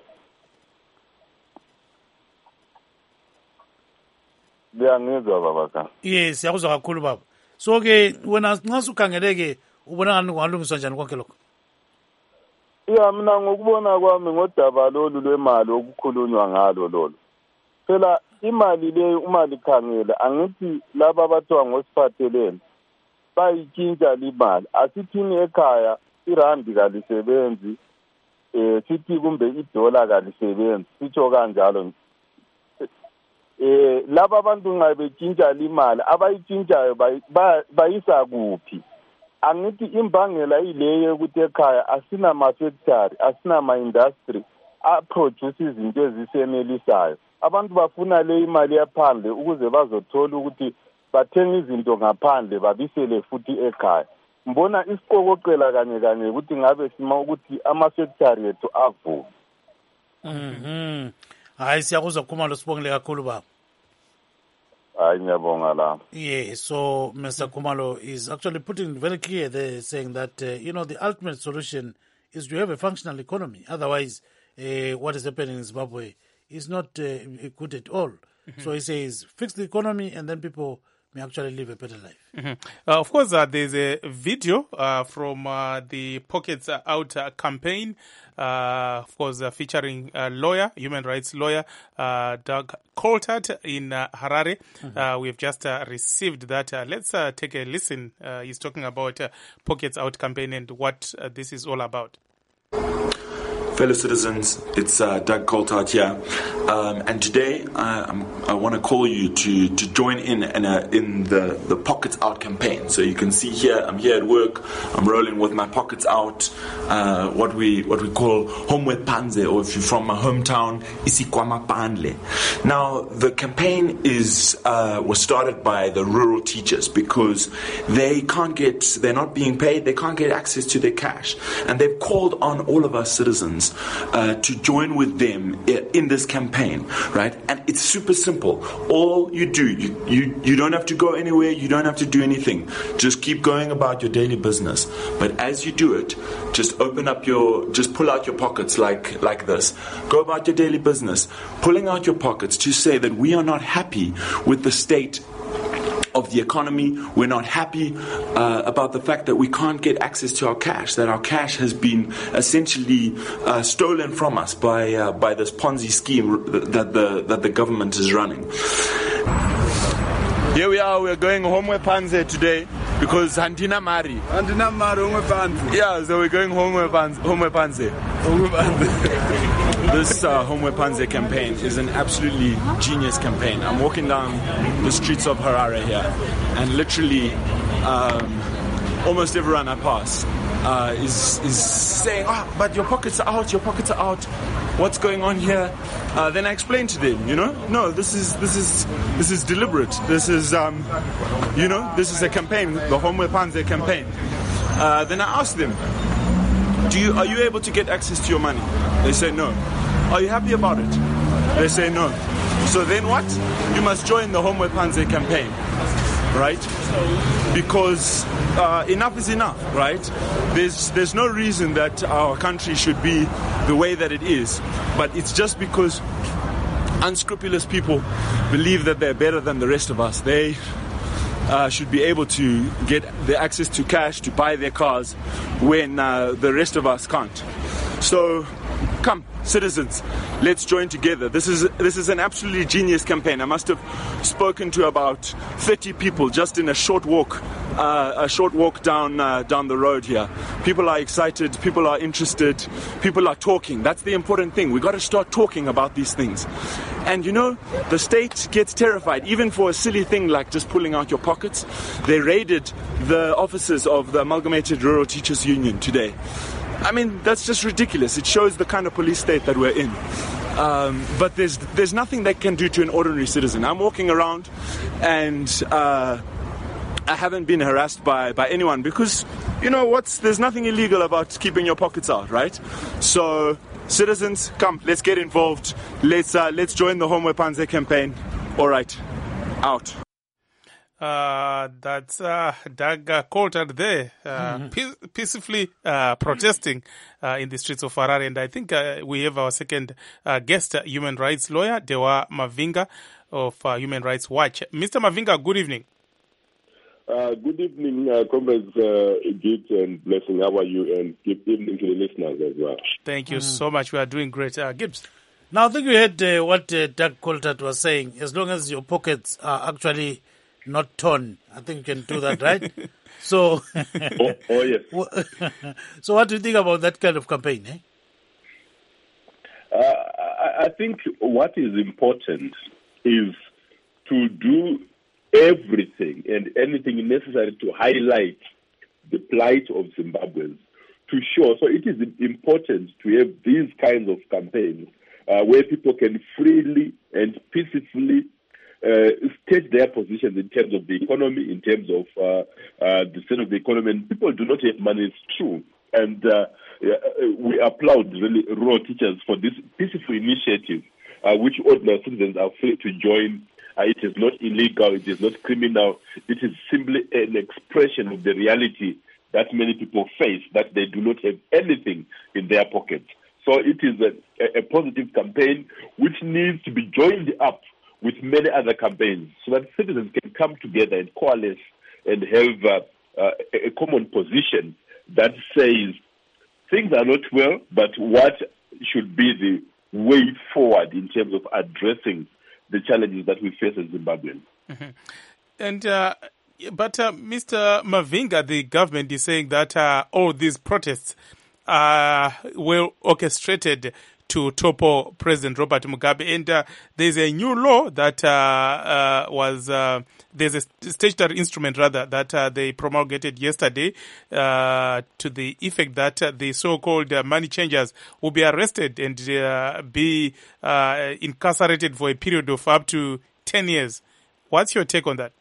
Liyangizwa baba ka? Yes, siyakuzwa kakhulu baba. So ke wena nxa sukhangeleke ubona ngani kungalungiswa njani konke lokho? Ya mina ngokubona kwami ngodaba lolu lwemali okukhulunywa ngalo lolu. Phela imali le uma likhangela angithi laba abathiwa ngosiphathelene bayitshintsha imali. Asithini ekhaya irandi kalisebenzi eh sithi kumbe idola kalisebenzi sitsho kanjalo. Eh laba abantu nxa betshintsha imali abayitshintshayo bayisa kuphi? Angithi imbangela ileyo ukuthi ekhaya asina ma-factory asina ma-industry a-produce izinto ezisenelisayo. Abantu bafuna le imali yaphandle ukuze bazothola ukuthi bathenga izinto ngaphandle babisele futhi ekhaya. Mbona isiqokoqela kanye kanye ukuthi ngabe sima ukuthi ama-factory ethu avume. Mhm. Hayi siyakuzwa Khumalo sibongile kakhulu baba. Yeah, so Mister Khumalo is actually putting it very clear there, saying that, uh, you know, the ultimate solution is to have a functional economy. Otherwise, uh, what is happening in Zimbabwe is not uh, good at all. Mm-hmm. So he says, fix the economy and then people may actually live a better life. Mm-hmm. Uh, of course, uh, there's a video uh, from uh, the Pockets Out uh, campaign, uh, of course, uh, featuring a lawyer, human rights lawyer, uh, Doug Coulthard in uh, Harare. Mm-hmm. Uh, we have just uh, received that. Uh, let's uh, take a listen. Uh, he's talking about uh, Pockets Out campaign and what uh, this is all about. Fellow citizens, it's uh, Doug Coulthard here, um, and today I, I'm, I want to call you to, to join in in, a, in the, the Pockets Out campaign. So you can see here, I'm here at work, I'm rolling with my pockets out, uh, what we what we call Homwe Panze, or if you're from my hometown, Isikwama Panle. Now the campaign is uh, was started by the rural teachers because they can't get, they're not being paid, they can't get access to their cash, and they've called on all of us citizens Uh, to join with them in this campaign, right? And it's super simple. All you do, you, you, you don't have to go anywhere, you don't have to do anything. Just keep going about your daily business. But as you do it, just open up your, just pull out your pockets like, like this. Go about your daily business, pulling out your pockets to say that we are not happy with the state of the economy. We're not happy uh, about the fact that we can't get access to our cash, that our cash has been essentially uh, stolen from us by uh, by this Ponzi scheme that the that the government is running. Here we are, we're going home with Panze today because Hantina Mari. Hantina Mari, home with Panze. Yeah, so we're going home with Panze. Home with Panze. Home with Panze. This uh, Homwe Panze campaign is an absolutely genius campaign. I'm walking down the streets of Harare here, and literally um, almost everyone I pass uh, is is saying, "Ah, oh, but your pockets are out. Your pockets are out. What's going on here?" Uh, then I explain to them, you know, no, this is this is this is deliberate. This is, um, you know, this is a campaign, the Homwe Panze campaign. Uh, then I ask them, Do you, are you able to get access to your money? They say no. Are you happy about it? They say no. So then what? You must join the Homwe Panze campaign, right? Because uh, enough is enough, right? There's there's no reason that our country should be the way that it is, but it's just because unscrupulous people believe that they're better than the rest of us. They Uh, should be able to get the access to cash to buy their cars when uh, the rest of us can't. So come, citizens, let's join together. This is this is an absolutely genius campaign. I must have spoken to about thirty people just in a short walk, uh, a short walk down uh, down the road here. People are excited. People are interested. People are talking. That's the important thing. We got to start talking about these things. And you know, the state gets terrified, even for a silly thing like just pulling out your pockets. They raided the offices of the Amalgamated Rural Teachers Union today. I mean, that's just ridiculous. It shows the kind of police state that we're in. Um, but there's there's nothing they can do to an ordinary citizen. I'm walking around and uh, I haven't been harassed by, by anyone because, you know, what's there's nothing illegal about keeping your pockets out, right? So, citizens, come, let's get involved. Let's uh, let's join the Home Wepanze campaign. All right, out. Uh, that's uh, Doug uh, Coulthard there, uh, mm-hmm. pe- peacefully uh, protesting uh, in the streets of Harare. And I think uh, we have our second uh, guest, uh, human rights lawyer, Dewa Mavinga of uh, Human Rights Watch. Mister Mavinga, good evening. Uh, good evening, uh, comrades uh, Git and Blessing. How are you? And good evening to the listeners as well. Thank you mm. so much. We are doing great. Uh, Gibbs. Now, I think you heard uh, what uh, Doug Coulthard was saying. As long as your pockets are actually not torn, I think you can do that, right? so, oh, oh, yes. So what do you think about that kind of campaign? Eh? Uh, I, I think what is important is to do everything and anything necessary to highlight the plight of Zimbabweans, to show. So it is important to have these kinds of campaigns uh, where people can freely and peacefully Uh, state their positions in terms of the economy, in terms of uh, uh, the state of the economy. And people do not have money, it's true. And uh, we applaud really rural teachers for this peaceful initiative, uh, which ordinary citizens are free to join. Uh, it is not illegal, it is not criminal. It is simply an expression of the reality that many people face, that they do not have anything in their pockets. So it is a, a positive campaign which needs to be joined up with many other campaigns, so that citizens can come together and coalesce and have uh, uh, a common position that says things are not well, but what should be the way forward in terms of addressing the challenges that we face as Zimbabweans. Mm-hmm. And uh, but uh, Mister Mavinga, the government is saying that uh, all these protests are well orchestrated to topple President Robert Mugabe. And uh, there's a new law that uh, uh, was, uh, there's a statutory instrument rather that uh, they promulgated yesterday uh, to the effect that uh, the so-called uh, money changers will be arrested and uh, be uh, incarcerated for a period of up to ten years. What's your take on that?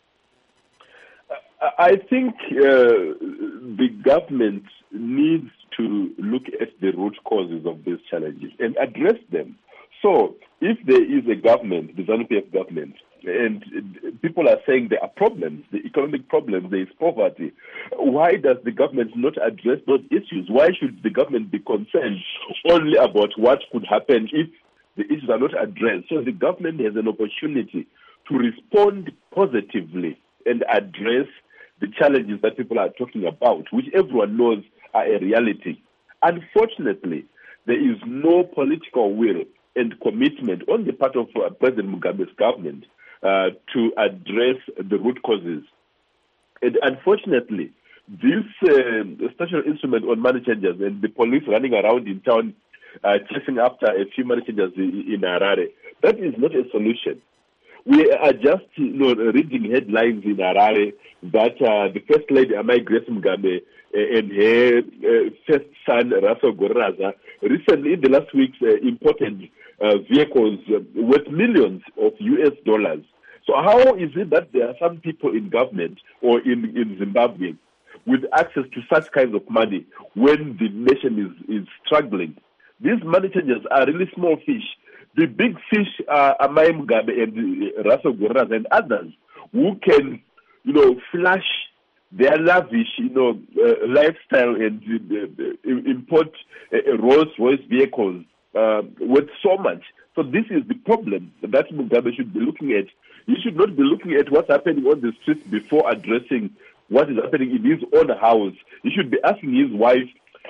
I think uh, the government needs to look at the root causes of these challenges and address them. So if there is a government, the ZANU-P F government, and people are saying there are problems, the economic problems, there is poverty, why does the government not address those issues? Why should the government be concerned only about what could happen if the issues are not addressed? So the government has an opportunity to respond positively and address the challenges that people are talking about, which everyone knows are a reality. Unfortunately, there is no political will and commitment on the part of uh, President Mugabe's government uh, to address the root causes. And unfortunately, this uh, statutory instrument on money changers and the police running around in town uh, chasing after a few money changers in, in Harare, that is not a solution. We are just you know, reading headlines in Harare that uh, the First Lady, Amai Grace Mugabe, uh, and her uh, first son, Raso Goraza, recently in the last weeks uh, imported uh, vehicles uh, worth millions of U S dollars. So how is it that there are some people in government or in, in Zimbabwe with access to such kinds of money when the nation is, is struggling? These money changers are really small fish. The big fish are Amai Mugabe and uh, Raso Goraza and others who can, you know, flash their lavish, you know, uh, lifestyle and uh, uh, import uh, Rolls-Royce vehicles uh, with so much. So this is the problem that Mugabe should be looking at. He should not be looking at what's happening on the streets before addressing what is happening in his own house. He should be asking his wife,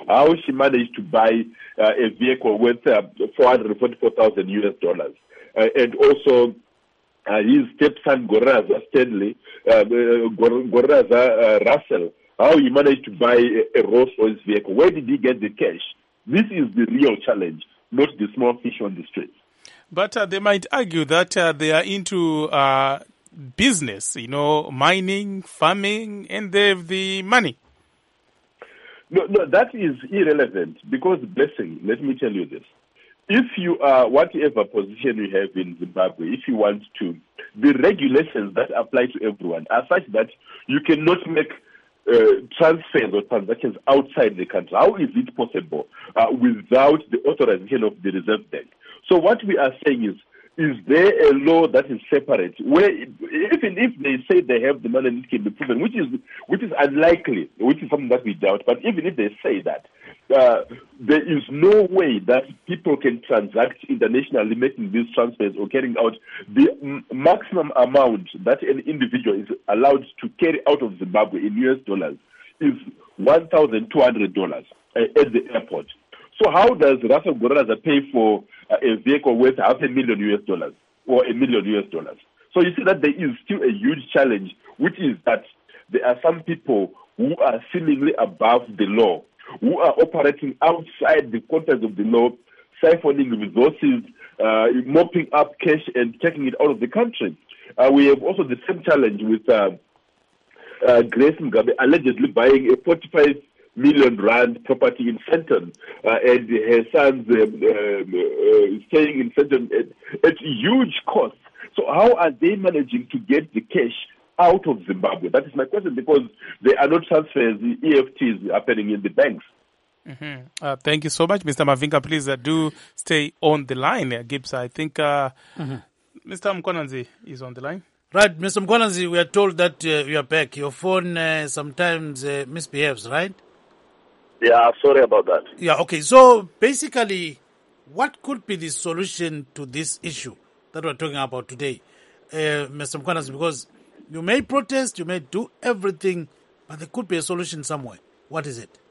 how she managed to buy uh, a vehicle worth uh, four hundred forty-four thousand U S dollars. Uh, and also uh, his stepson, Goraza Stanley, uh, Goraza uh, Russell, how he managed to buy a, a Rolls-Royce vehicle. Where did he get the cash? This is the real challenge, not the small fish on the streets. But uh, they might argue that uh, they are into uh, business, you know, mining, farming, and they have the money. No, no, that is irrelevant because, blessing, let me tell you this. If you are, whatever position you have in Zimbabwe, if you want to, the regulations that apply to everyone are such that you cannot make uh, transfers or transactions outside the country. How is it possible uh, without the authorization of the Reserve Bank? So what we are saying is, is there a law that is separate, where even if they say they have the money and it can be proven, which is which is unlikely, which is something that we doubt, but even if they say that, uh, there is no way that people can transact internationally making these transfers or carrying out the m- maximum amount that an individual is allowed to carry out of Zimbabwe in U S dollars is one thousand two hundred dollars uh, at the airport. So how does Russell Goraza pay for uh, a vehicle worth half a million U S dollars or a million U S dollars? So you see that there is still a huge challenge, which is that there are some people who are seemingly above the law, who are operating outside the context of the law, siphoning resources, uh, mopping up cash and taking it out of the country. Uh, we have also the same challenge with uh, uh, Grace Mugabe allegedly buying a forty-five million rand property in Fenton, uh, and her sons um, um, uh, staying in Fenton at, at huge cost. So how are they managing to get the cash out of Zimbabwe? That is my question, because there are no transfers, the E F Ts happening in the banks. Mm-hmm. Uh, thank you so much, Mister Mavinga. Please uh, do stay on the line, uh, Gibbs. I think uh, mm-hmm. Mister Mkonanzi is on the line. Right, Mister Mkonanzi, we are told that uh, you are back. Your phone uh, sometimes uh, misbehaves, right? Yeah, sorry about that. Yeah, okay. So basically, what could be the solution to this issue that we're talking about today, uh, Mister Mkonanzi? Because you may protest, you may do everything, but there could be a solution somewhere. What is it?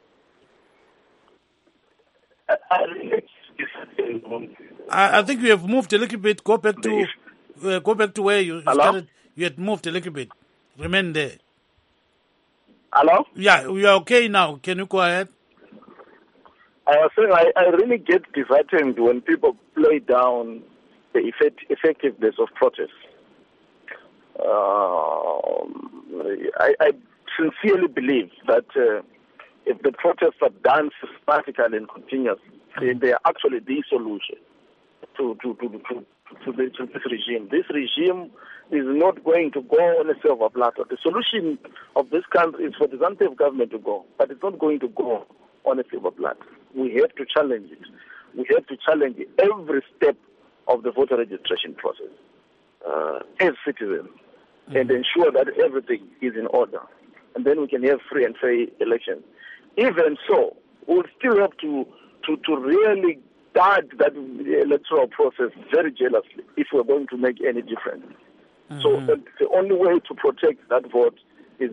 I, I think you have moved a little bit. Go back to uh, go back to where you, you started. You had moved a little bit. Remain there. Hello? Yeah, we are okay now. Can you go ahead? I was saying I, I really get disheartened when people play down the effect, effectiveness of protests. Uh, I, I sincerely believe that uh, if the protests are done systematically and continuously, mm-hmm. they are actually the solution to to to, to, to, the, to this regime. This regime is not going to go on a silver platter. The solution of this country is for the ZANU-P F government to go, but it's not going to go on a silver platter. We have to challenge it. We have to challenge every step of the voter registration process uh, as citizens mm-hmm. and ensure that everything is in order. And then we can have free and fair elections. Even so, we'll still have to, to, to really guard that electoral process very jealously if we're going to make any difference. Mm-hmm. So uh, the only way to protect that vote is,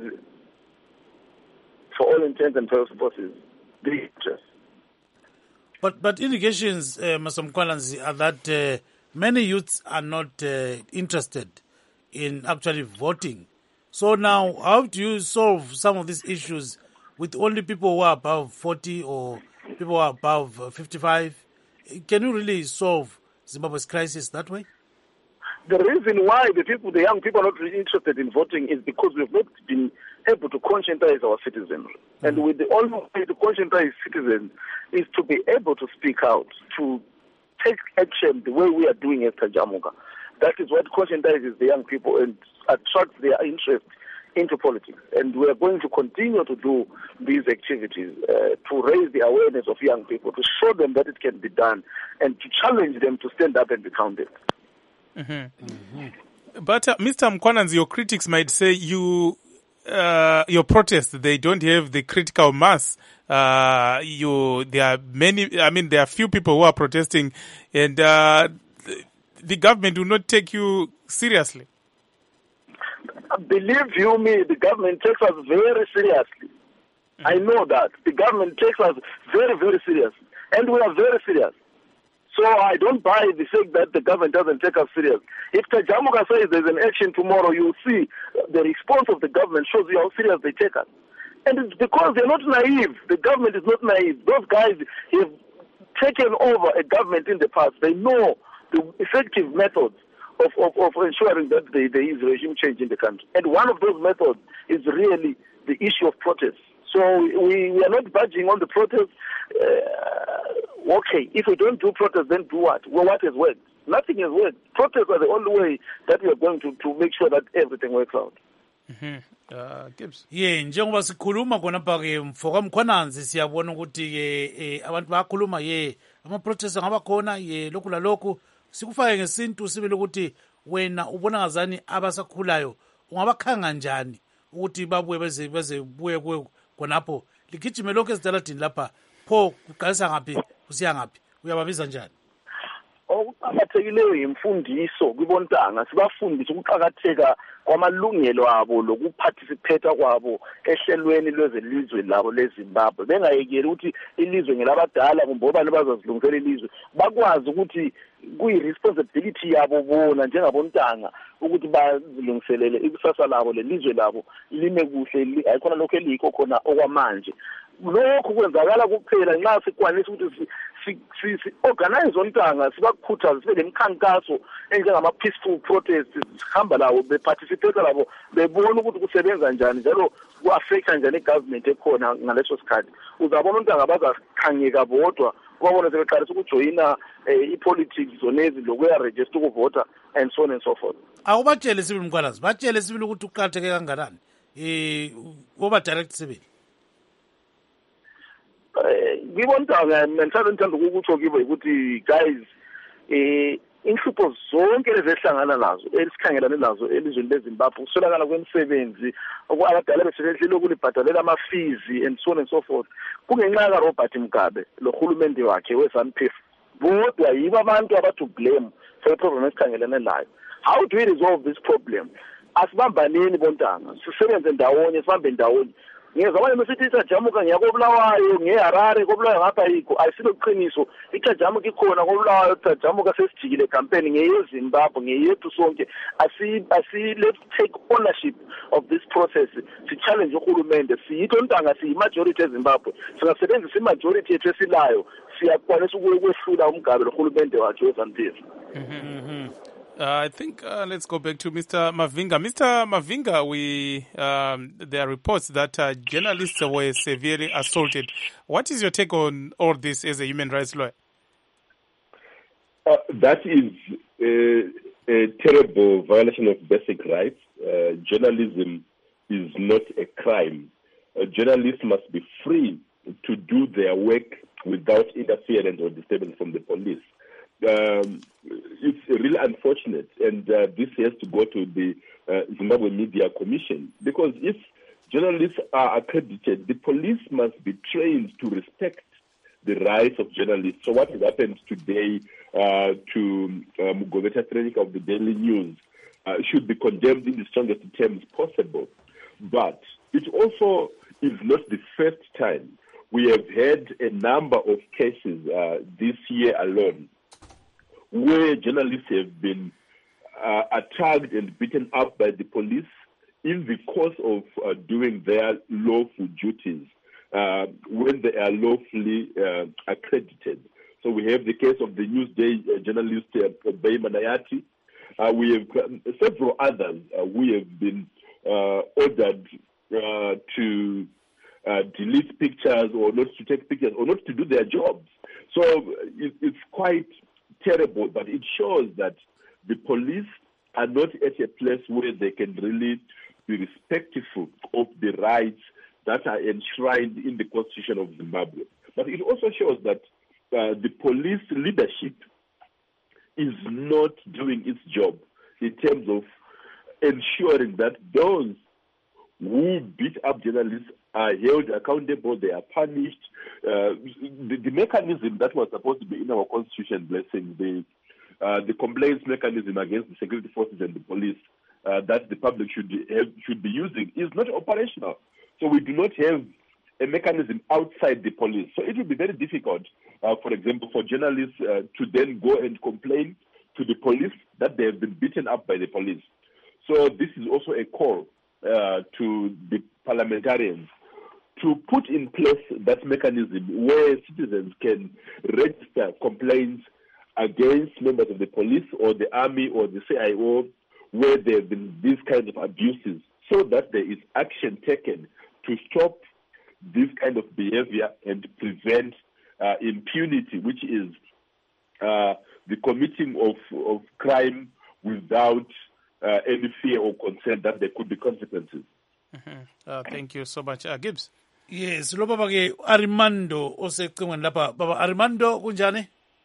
for all intents and purposes, the interest. But but indications, uh, Mister Mkonanzi, are that uh, many youths are not uh, interested in actually voting. So now, how do you solve some of these issues with only people who are above forty or people who are above uh, fifty-five? Can you really solve Zimbabwe's crisis that way? The reason why the people, the young people are not really interested in voting is because we have not been able to conscientize our citizens. Mm-hmm. And with the only way to conscientize citizens is to be able to speak out, to take action the way we are doing at Tajamuka. That is what conscientizes the young people and attracts their interest into politics. And we are going to continue to do these activities uh, to raise the awareness of young people, to show them that it can be done, and to challenge them to stand up and be counted. Mm-hmm. Mm-hmm. But uh, Mister Mkonanzi, your critics might say you, uh, your protests, they don't have the critical mass. Uh, you, there are many. I mean, there are few people who are protesting, and uh, the, the government will not take you seriously. Believe you me, the government takes us very seriously. Mm-hmm. I know that. The government takes us very, very serious. And we are very serious. So I don't buy the fact that the government doesn't take us serious. If Tajamuka says there's an action tomorrow, you'll see the response of the government shows you how serious they take us. And it's because they're not naive. The government is not naive. Those guys have taken over a government in the past. They know the effective methods of, of, of ensuring that there, there is regime change in the country. And one of those methods is really the issue of protest. So we, we are not budging on the protest. Uh, okay, if we don't do protest, then do what? Well, what has worked? Nothing has worked. Protests are the only way that we are going to, to make sure that everything works out. Mm-hmm. Uh, Gibbs. Ye njengoba sikhuluma khona pha ke mfoka mkhonanzi siyabona ukuthi ke abantu bayakhuluma ye ama protest ngaba khona ye lokhu lalokhu sikufake ngesintu sibile ukuthi wena ubona ngazani abasakhulayo ungabakhanga njani ukuthi babuye beze beze buye kuwe khonapho ligijime lokho ezidaladini lapha pho kuqalisa ngaphi kusiya ngaphi uyababiza njani? Okuqakathekileyo yimfundiso kwibontanga, sibafundise ukuqakatheka kwamalungelo abo lokuphathisipheta kwabo ehlelweni lwezelizwe labo leZimbabwe. Bengayekeli ukuthi ilizwe ngelabadala kumbe obani bazazilungisela ilizwe, bakwazi ukuthi kuyi-responsibility yabo bona njengabontanga ukuthi bazilungiselele ikusasa labo lelizwe labo lime kuhle, ayikhona lokho elikho khona okwamanje. Lokhu kwenzakala kuphela nxa sikwanisa ukuthi si-organize ontanga, sibakhuthaze, sibe lemikhankaso enjengama-peaceful protests, sihamba labo, beparticipate labo, bebona ukuthi kusebenza njani njalo ku-affecta njani i-government ekhona ngaleso sikhathi. Uzabona ontanga bazakhangeka bodwa, ubabona sebeqalisa ukujoyina i-politics zonezi lokuya-register ukuvota and so on and so forth. Awubatshele sibili mkwalazi, batshele sibili ukuthi uqakatheke kanganani um oba-direct sibili. Ngibontanga mhlawumbe ngithanda ukukutsho kibo ukuthi guys eh inhlupho zonke lezehlangana nazo esikhangelane nazo elizweni leZimbabwe, ukuswelakala kwemisebenzi, abadala besehlele ukulibhadalela ama-fees and so on and so forth, kungenxa kaRobert Mugabe lo hulumende wakhe we-ZANU P F. Bodwa yibo abantu abathi blame for the problem esikhangelane nayo. How do we resolve this problem? Asibambaneni bontanga, sisebenze ndawonye, sibambe ndawonye. Ngiyazabona mesithi iTajamuka ngiyakobulawayo ngeHarare kobulawayo ngapha yikho ayisilo qiniso. iTajamuka ikhona kobulawayo, iTajamuka sesijikile campaign ngeyeZimbabwe ngeyethu sonke. asi asi let's take ownership of this process. Si challenge uhulumende, siyitho ntanga siyi majority eZimbabwe, singasebenzisa imajority yethu esilayo, siyakwanisa ukwehlula uMgabe lo hulumende wakhe weZANU P F. Mhm. Uh, I think uh, let's go back to Mister Mavinga. Mister Mavinga, we um, there are reports that uh, journalists were severely assaulted. What is your take on all this as a human rights lawyer? Uh, that is a, a terrible violation of basic rights. Uh, journalism is not a crime. Uh, journalists must be free to do their work without interference or disturbance from the police. Um, it's really unfortunate, and uh, this has to go to the uh, Zimbabwe Media Commission, because if journalists are accredited, the police must be trained to respect the rights of journalists. So what has happened today uh, to uh, Mugobeta Trenik of the Daily News uh, should be condemned in the strongest terms possible. But it also is not the first time. We have had a number of cases uh, this year alone where journalists have been uh, attacked and beaten up by the police in the course of uh, doing their lawful duties uh, when they are lawfully uh, accredited. So we have the case of the Newsday uh, journalist uh, Obey Manayati. Uh, we have uh, several others uh, we have been uh, ordered uh, to uh, delete pictures or not to take pictures or not to do their jobs. So it, it's quite terrible, but it shows that the police are not at a place where they can really be respectful of the rights that are enshrined in the Constitution of Zimbabwe. But it also shows that uh, the police leadership is not doing its job in terms of ensuring that those who beat up journalists are held accountable, they are punished. Uh, the, the mechanism that was supposed to be in our constitution, blessing, the uh, the complaints mechanism against the security forces and the police uh, that the public should have, should be using is not operational. So we do not have a mechanism outside the police. So it will be very difficult, uh, for example, for journalists uh, to then go and complain to the police that they have been beaten up by the police. So this is also a call uh, to the parliamentarians to put in place that mechanism where citizens can register complaints against members of the police or the army or the C I O where there have been these kinds of abuses, so that there is action taken to stop this kind of behavior and prevent uh, impunity, which is uh, the committing of, of crime without uh, any fear or concern that there could be consequences. Mm-hmm. Uh, thank you so much. Uh, Gibbs. Yes, lo baba ke Armando osecingweni lapha. Baba Armando kunjani?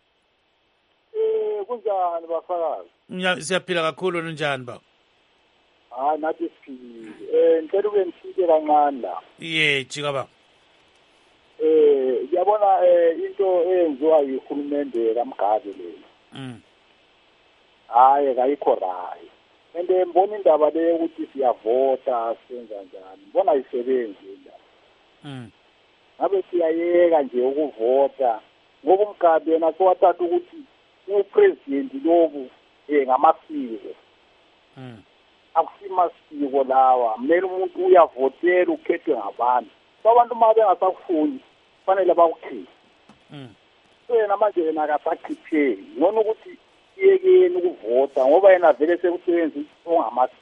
Eh kunjani bafakazi? Siyaphila kakhulu njani baba? Ah nathi siphile. Eh ngicela ukungithike kancane la. Yeah, jika baba. Eh ngiyabona eh into eyenziwa yihulumende kaMgabe le. Mm. Hayi kayikho right. Ende mbona indaba le ukuthi siyavota senza njani. Mbona isebenzi la. Mm. Ngabe siyayeka nje ukuvota ngoba uMgabe yena sowathatha ukuthi upresident lobu eh ngamasiko. Mm. Akusimasiko lawa. Kumele umuntu uyavotela ukhethwe ngabantu. Abantu uma bengasakufuni fanele bakukhiphe. Mm. So yena manje yena akasakhiphe. Ngona ukuthi iyekeni ukuvota ngoba yena vele sekusebenza ongamasiko.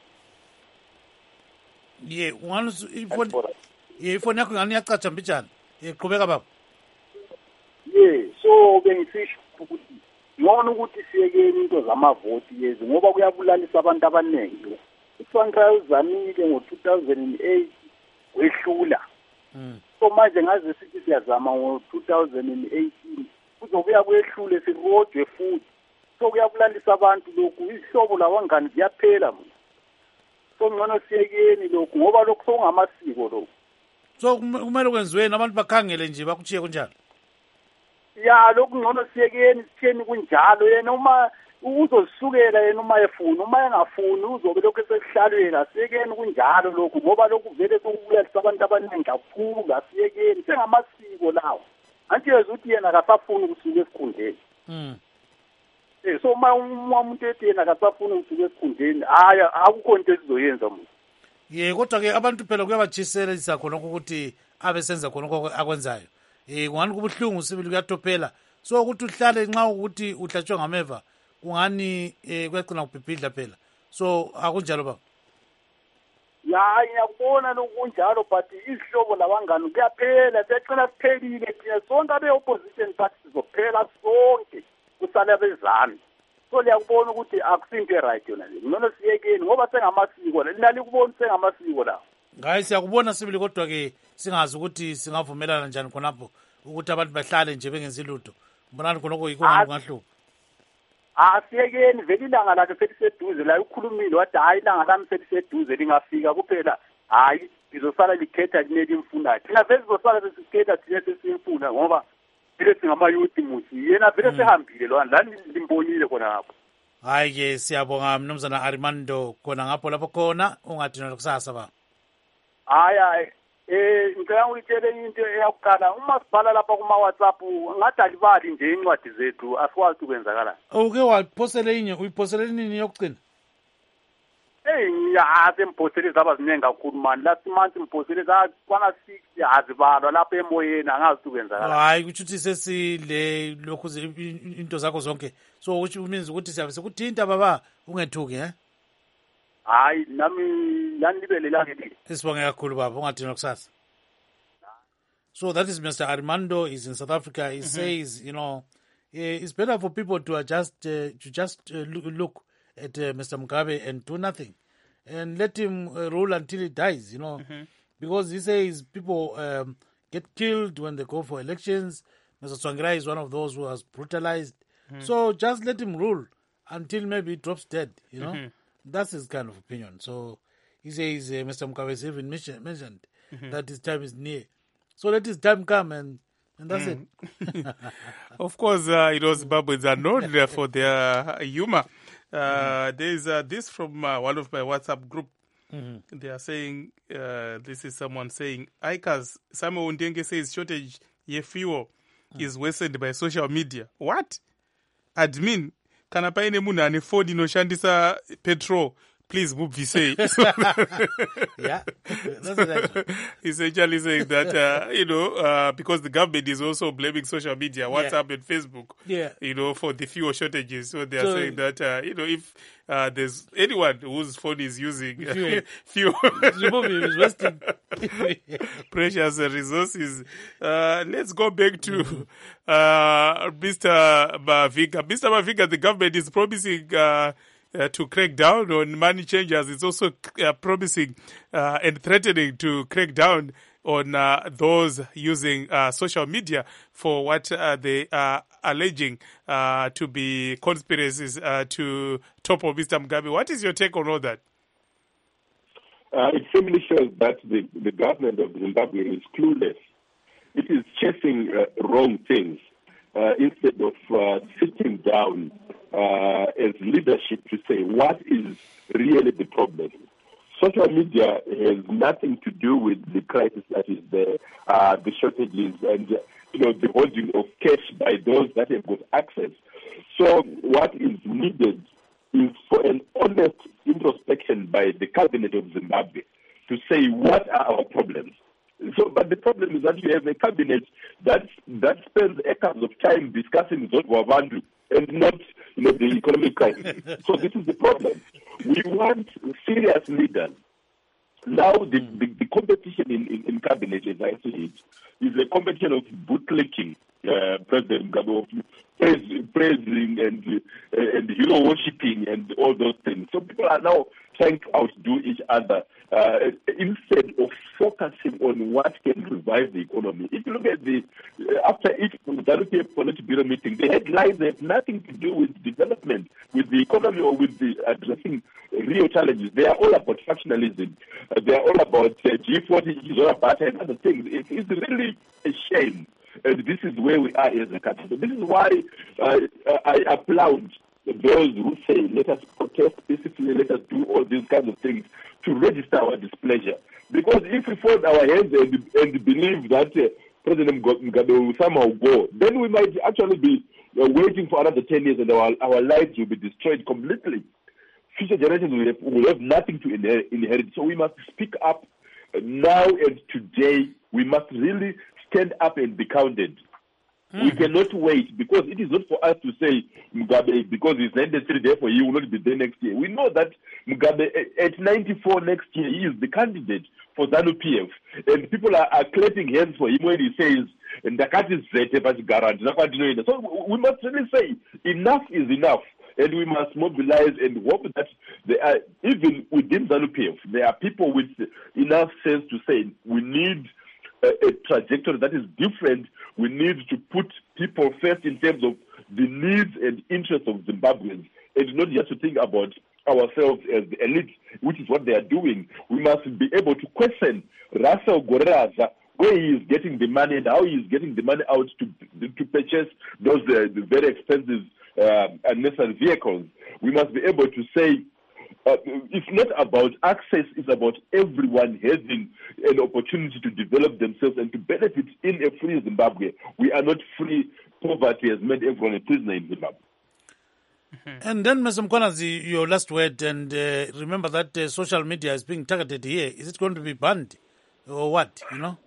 Yeah, one ifoni yeah ifoni yakho ngani yacaca mbijana. Iqhubeka baba. Yeah, so bengifisha ukuthi ngona ukuthi siyekeni into zamavoti yezi ngoba kuyabulalisa abantu abaningi. Isandra uzamile ngo two thousand eight wehlula. Mm. So manje ngaze sithi siyazama ngo two thousand eighteen kuzobuya kwehlule sirojwe futhi. So kuyabulalisa abantu lokhu ihlobo lawangani ziyaphela manje. So ngcono siyekeni lokhu ngoba lokhu sokungamasiko lokhu. So kumele kwenziweni abantu bakhangele nje bakuchiye kunjalo. Ya lokhu ngcono siyekeni sitheni kunjalo yena uma uzosukela yena uma efuna uma engafuni uzobe lokhu esehlalweni asiyekeni kunjalo lokhu ngoba lokhu vele sokubulalisa abantu abaningi kakhulu asiyekeni sengamasiko lawo. Anti yezwa ukuthi yena akasafuni ukusuka esikhundleni. Mm. Eh so uma umuntu ethi yena akasafuni ukusuka esikhundleni haya akukho into esizoyenza manje. Ye kodwa ke abantu phela kuyabajisela khona ukuthi abe senza khona akwenzayo. Eh kungani kubuhlungu sibili kuyatophela. So ukuthi uhlale nxa ukuthi uhlatshwe ngameva kungani eh kuyagcina kubhibhidla phela. So akunjalo baba. Ya ngiyakubona lokunjalo but isihlobo labangani kuyaphela siyacela siphelile thina sonke abe opposition party sizophela sonke kusala bezami. So liyakubona ukuthi akusinto right yona le. Ngcono siyekeni ngoba sengamasiko la. Linali kubona sengamasiko la. Ngayi siyakubona sibili kodwa ke singazi ukuthi singavumelana njani khonapho ukuthi abantu bahlale nje bengenzi lutho. Mbonani khonoko yikho ngahluka. Ah siyekeni vele ilanga lakhe seliseduze la ukhulumile wathi hayi ilanga lami seliseduze lingafika kuphela hayi izosala likhetha kuneli imfunayo. Thina vele sizosala sesikhetha thina sesimfuna ngoba vele singamayuthi muthi yena vele sehambile lo la limbonile khona ngapho. Hayi ke siyabonga mnumzana Armando khona ngapho lapho khona ungadina kusasa ba. Hayi hayi eh ngicela ukutshela into eyakuqala uma sibhala lapha kuma WhatsApp ngathi alibali nje incwadi zethu asikwazi ukwenzakala. Uke waphosela inye uyiphosela nini yokugcina? Eh ngiyazi imphosele zaba ziningi kakhulu man last month imphosele za kwana six yazibalwa lapha emoyeni angazi ukwenzakala. Hayi kuthi uthi sesile lokhu into zakho zonke so which means ukuthi siyabe sekuthinta baba ungethuki eh? Hayi nami lanibele ngeli. Sisibonge kakhulu baba ungadina kusasa. So that is Mister Armando. He's in South Africa. He mm-hmm. says, you know, it's better for people to adjust, uh, to just uh, look, look at uh, Mister Mugabe and do nothing, and let him uh, rule until he dies. You know, mm-hmm. because he says people um, get killed when they go for elections. Mister Tsvangirai is one of those who was brutalized. Mm-hmm. So just let him rule until maybe he drops dead. You know, mm-hmm. that's his kind of opinion. So he says uh, Mister Mugabe has even mentioned, mentioned mm-hmm. that his time is near. So let his time come and, and that's mm. it. Of course, uh, you know, Zimbabweans are known for their humor. Uh, mm. There's uh, this from uh, one of my WhatsApp group. Mm-hmm. They are saying, uh, this is someone saying, Icas, Samuel Ndenge says shortage ye fuel mm. is worsened by social media. What? Admin, kana paine munhu ane Ford inoshandisa petrol, please mubvise. Yeah, that's exactly. He's actually saying that, uh, you know, uh, because the government is also blaming social media, WhatsApp yeah. and Facebook, yeah. you know, for the fuel shortages. So they are so, saying that, uh, you know, if uh, there's anyone whose phone is using fuel, fuel. precious resources, uh, let's go back to mm-hmm. uh, Mister Mavinga. Mister Mavinga, the government is promising uh, Uh, to crack down on money changers. It's also uh, promising uh, and threatening to crack down on uh, those using uh, social media for what uh, they are alleging uh, to be conspiracies uh, to topple Mister Mugabe. What is your take on all that? Uh, it simply shows that the, the government of Zimbabwe is clueless. It is chasing uh, wrong things uh, instead of uh, sitting down Uh, as leadership to say what is really the problem. Social media has nothing to do with the crisis that is there, uh, the shortages and uh, you know the holding of cash by those that have got access. So what is needed is for an honest introspection by the cabinet of Zimbabwe to say what are our problems. So, but the problem is that you have a cabinet that that spends acres of time discussing Zodwavandu and not, you know, the economic crisis. So this is the problem. We want serious leaders. Now the, the, the competition in, in, in cabinet, as I see it, is a competition of bootlicking uh, President Mugabe, of praise, praising and uh, and hero worshipping and all those things. So people are now trying to outdo each other uh, instead of focusing on what can revive the economy. If you look at the, uh, after each Zanup Politburo meeting, the headlines have nothing to do with development, with the economy or with the addressing real challenges. They are all about factionalism. Uh, they are all about uh, G forty, is all about and other things. It is really a shame. And this is where we are as a country. So this is why uh, I applaud those who say, let us protest peacefully, let us do all these kinds of things to register our displeasure. Because if we fold our hands and, and believe that uh, President Mugabe will somehow go, then we might actually be uh, waiting for another ten years and our, our lives will be destroyed completely. Future generations will have, will have nothing to inherit. So we must speak up now and today. We must really stand up and be counted. Mm. We cannot wait, because it is not for us to say Mugabe, because he's ninety-three, therefore he will not be there next year. We know that Mugabe, at ninety-four next year, he is the candidate for ZANU-P F. And people are, are clapping hands for him when he says, Ndakati Zete Pasigarant. So we must really say, enough is enough. And we must mobilize and hope that there are, even within ZANU-P F, there are people with enough sense to say, we need a, a trajectory that is different. We need to put people first in terms of the needs and interests of Zimbabweans, and not just to think about ourselves as the elite, which is what they are doing. We must be able to question Russell Goraza, where he is getting the money and how he is getting the money out to to purchase those uh, the very expensive uh, unnecessary vehicles. We must be able to say, Uh, it's not about access, it's about everyone having an opportunity to develop themselves and to benefit in a free Zimbabwe. We are not free. Poverty has made everyone a prisoner in Zimbabwe. Mm-hmm. And then, Mister Mkonazi, your last word, and uh, remember that uh, social media is being targeted here. Is it going to be banned or what, you know?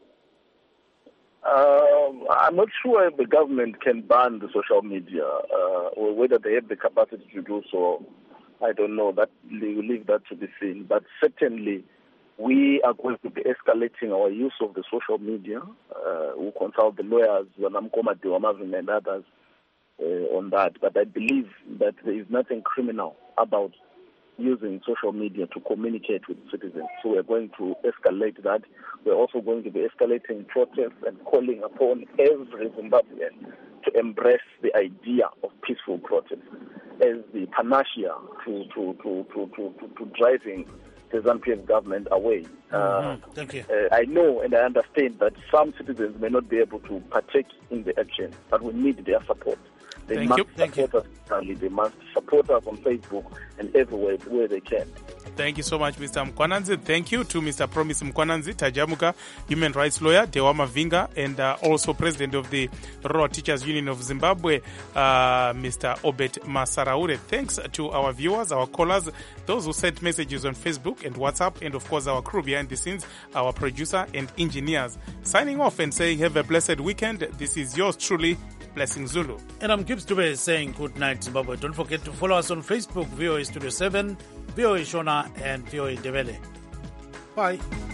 Um, I'm not sure if the government can ban the social media uh, or whether they have the capacity to do so. I don't know. That we leave that to be seen. But certainly, we are going to be escalating our use of the social media. Uh, we'll consult the lawyers, Wanamkoma Diwamavin and others uh, on that. But I believe that there is nothing criminal about using social media to communicate with citizens. So we're going to escalate that. We're also going to be escalating protests and calling upon every Zimbabwean to embrace the idea of peaceful protest as the panacea to to to to to, to, to driving the ZANU-P F government away. Mm-hmm. Uh, Thank you. Uh, I know and I understand that some citizens may not be able to partake in the action, but we need their support. They Thank must you. support Thank us personally. They must support us on Facebook and everywhere where they can. Thank you so much, Mister Mkwananzi. Thank you to Mister Promise Mkwananzi Tajamuka, human rights lawyer, Dewa Mavinga, and uh, also president of the Rural Teachers Union of Zimbabwe, uh, Mister Obet Masaraure. Thanks to our viewers, our callers, those who sent messages on Facebook and WhatsApp, and of course our crew behind the scenes, our producer and engineers. Signing off and saying have a blessed weekend. This is yours truly, Blessing Zulu. And I'm Gibbs Dube saying good night, Zimbabwe. Don't forget to follow us on Facebook, V O A Studio seven, V O A Shona, and V O A Ndebele. Bye.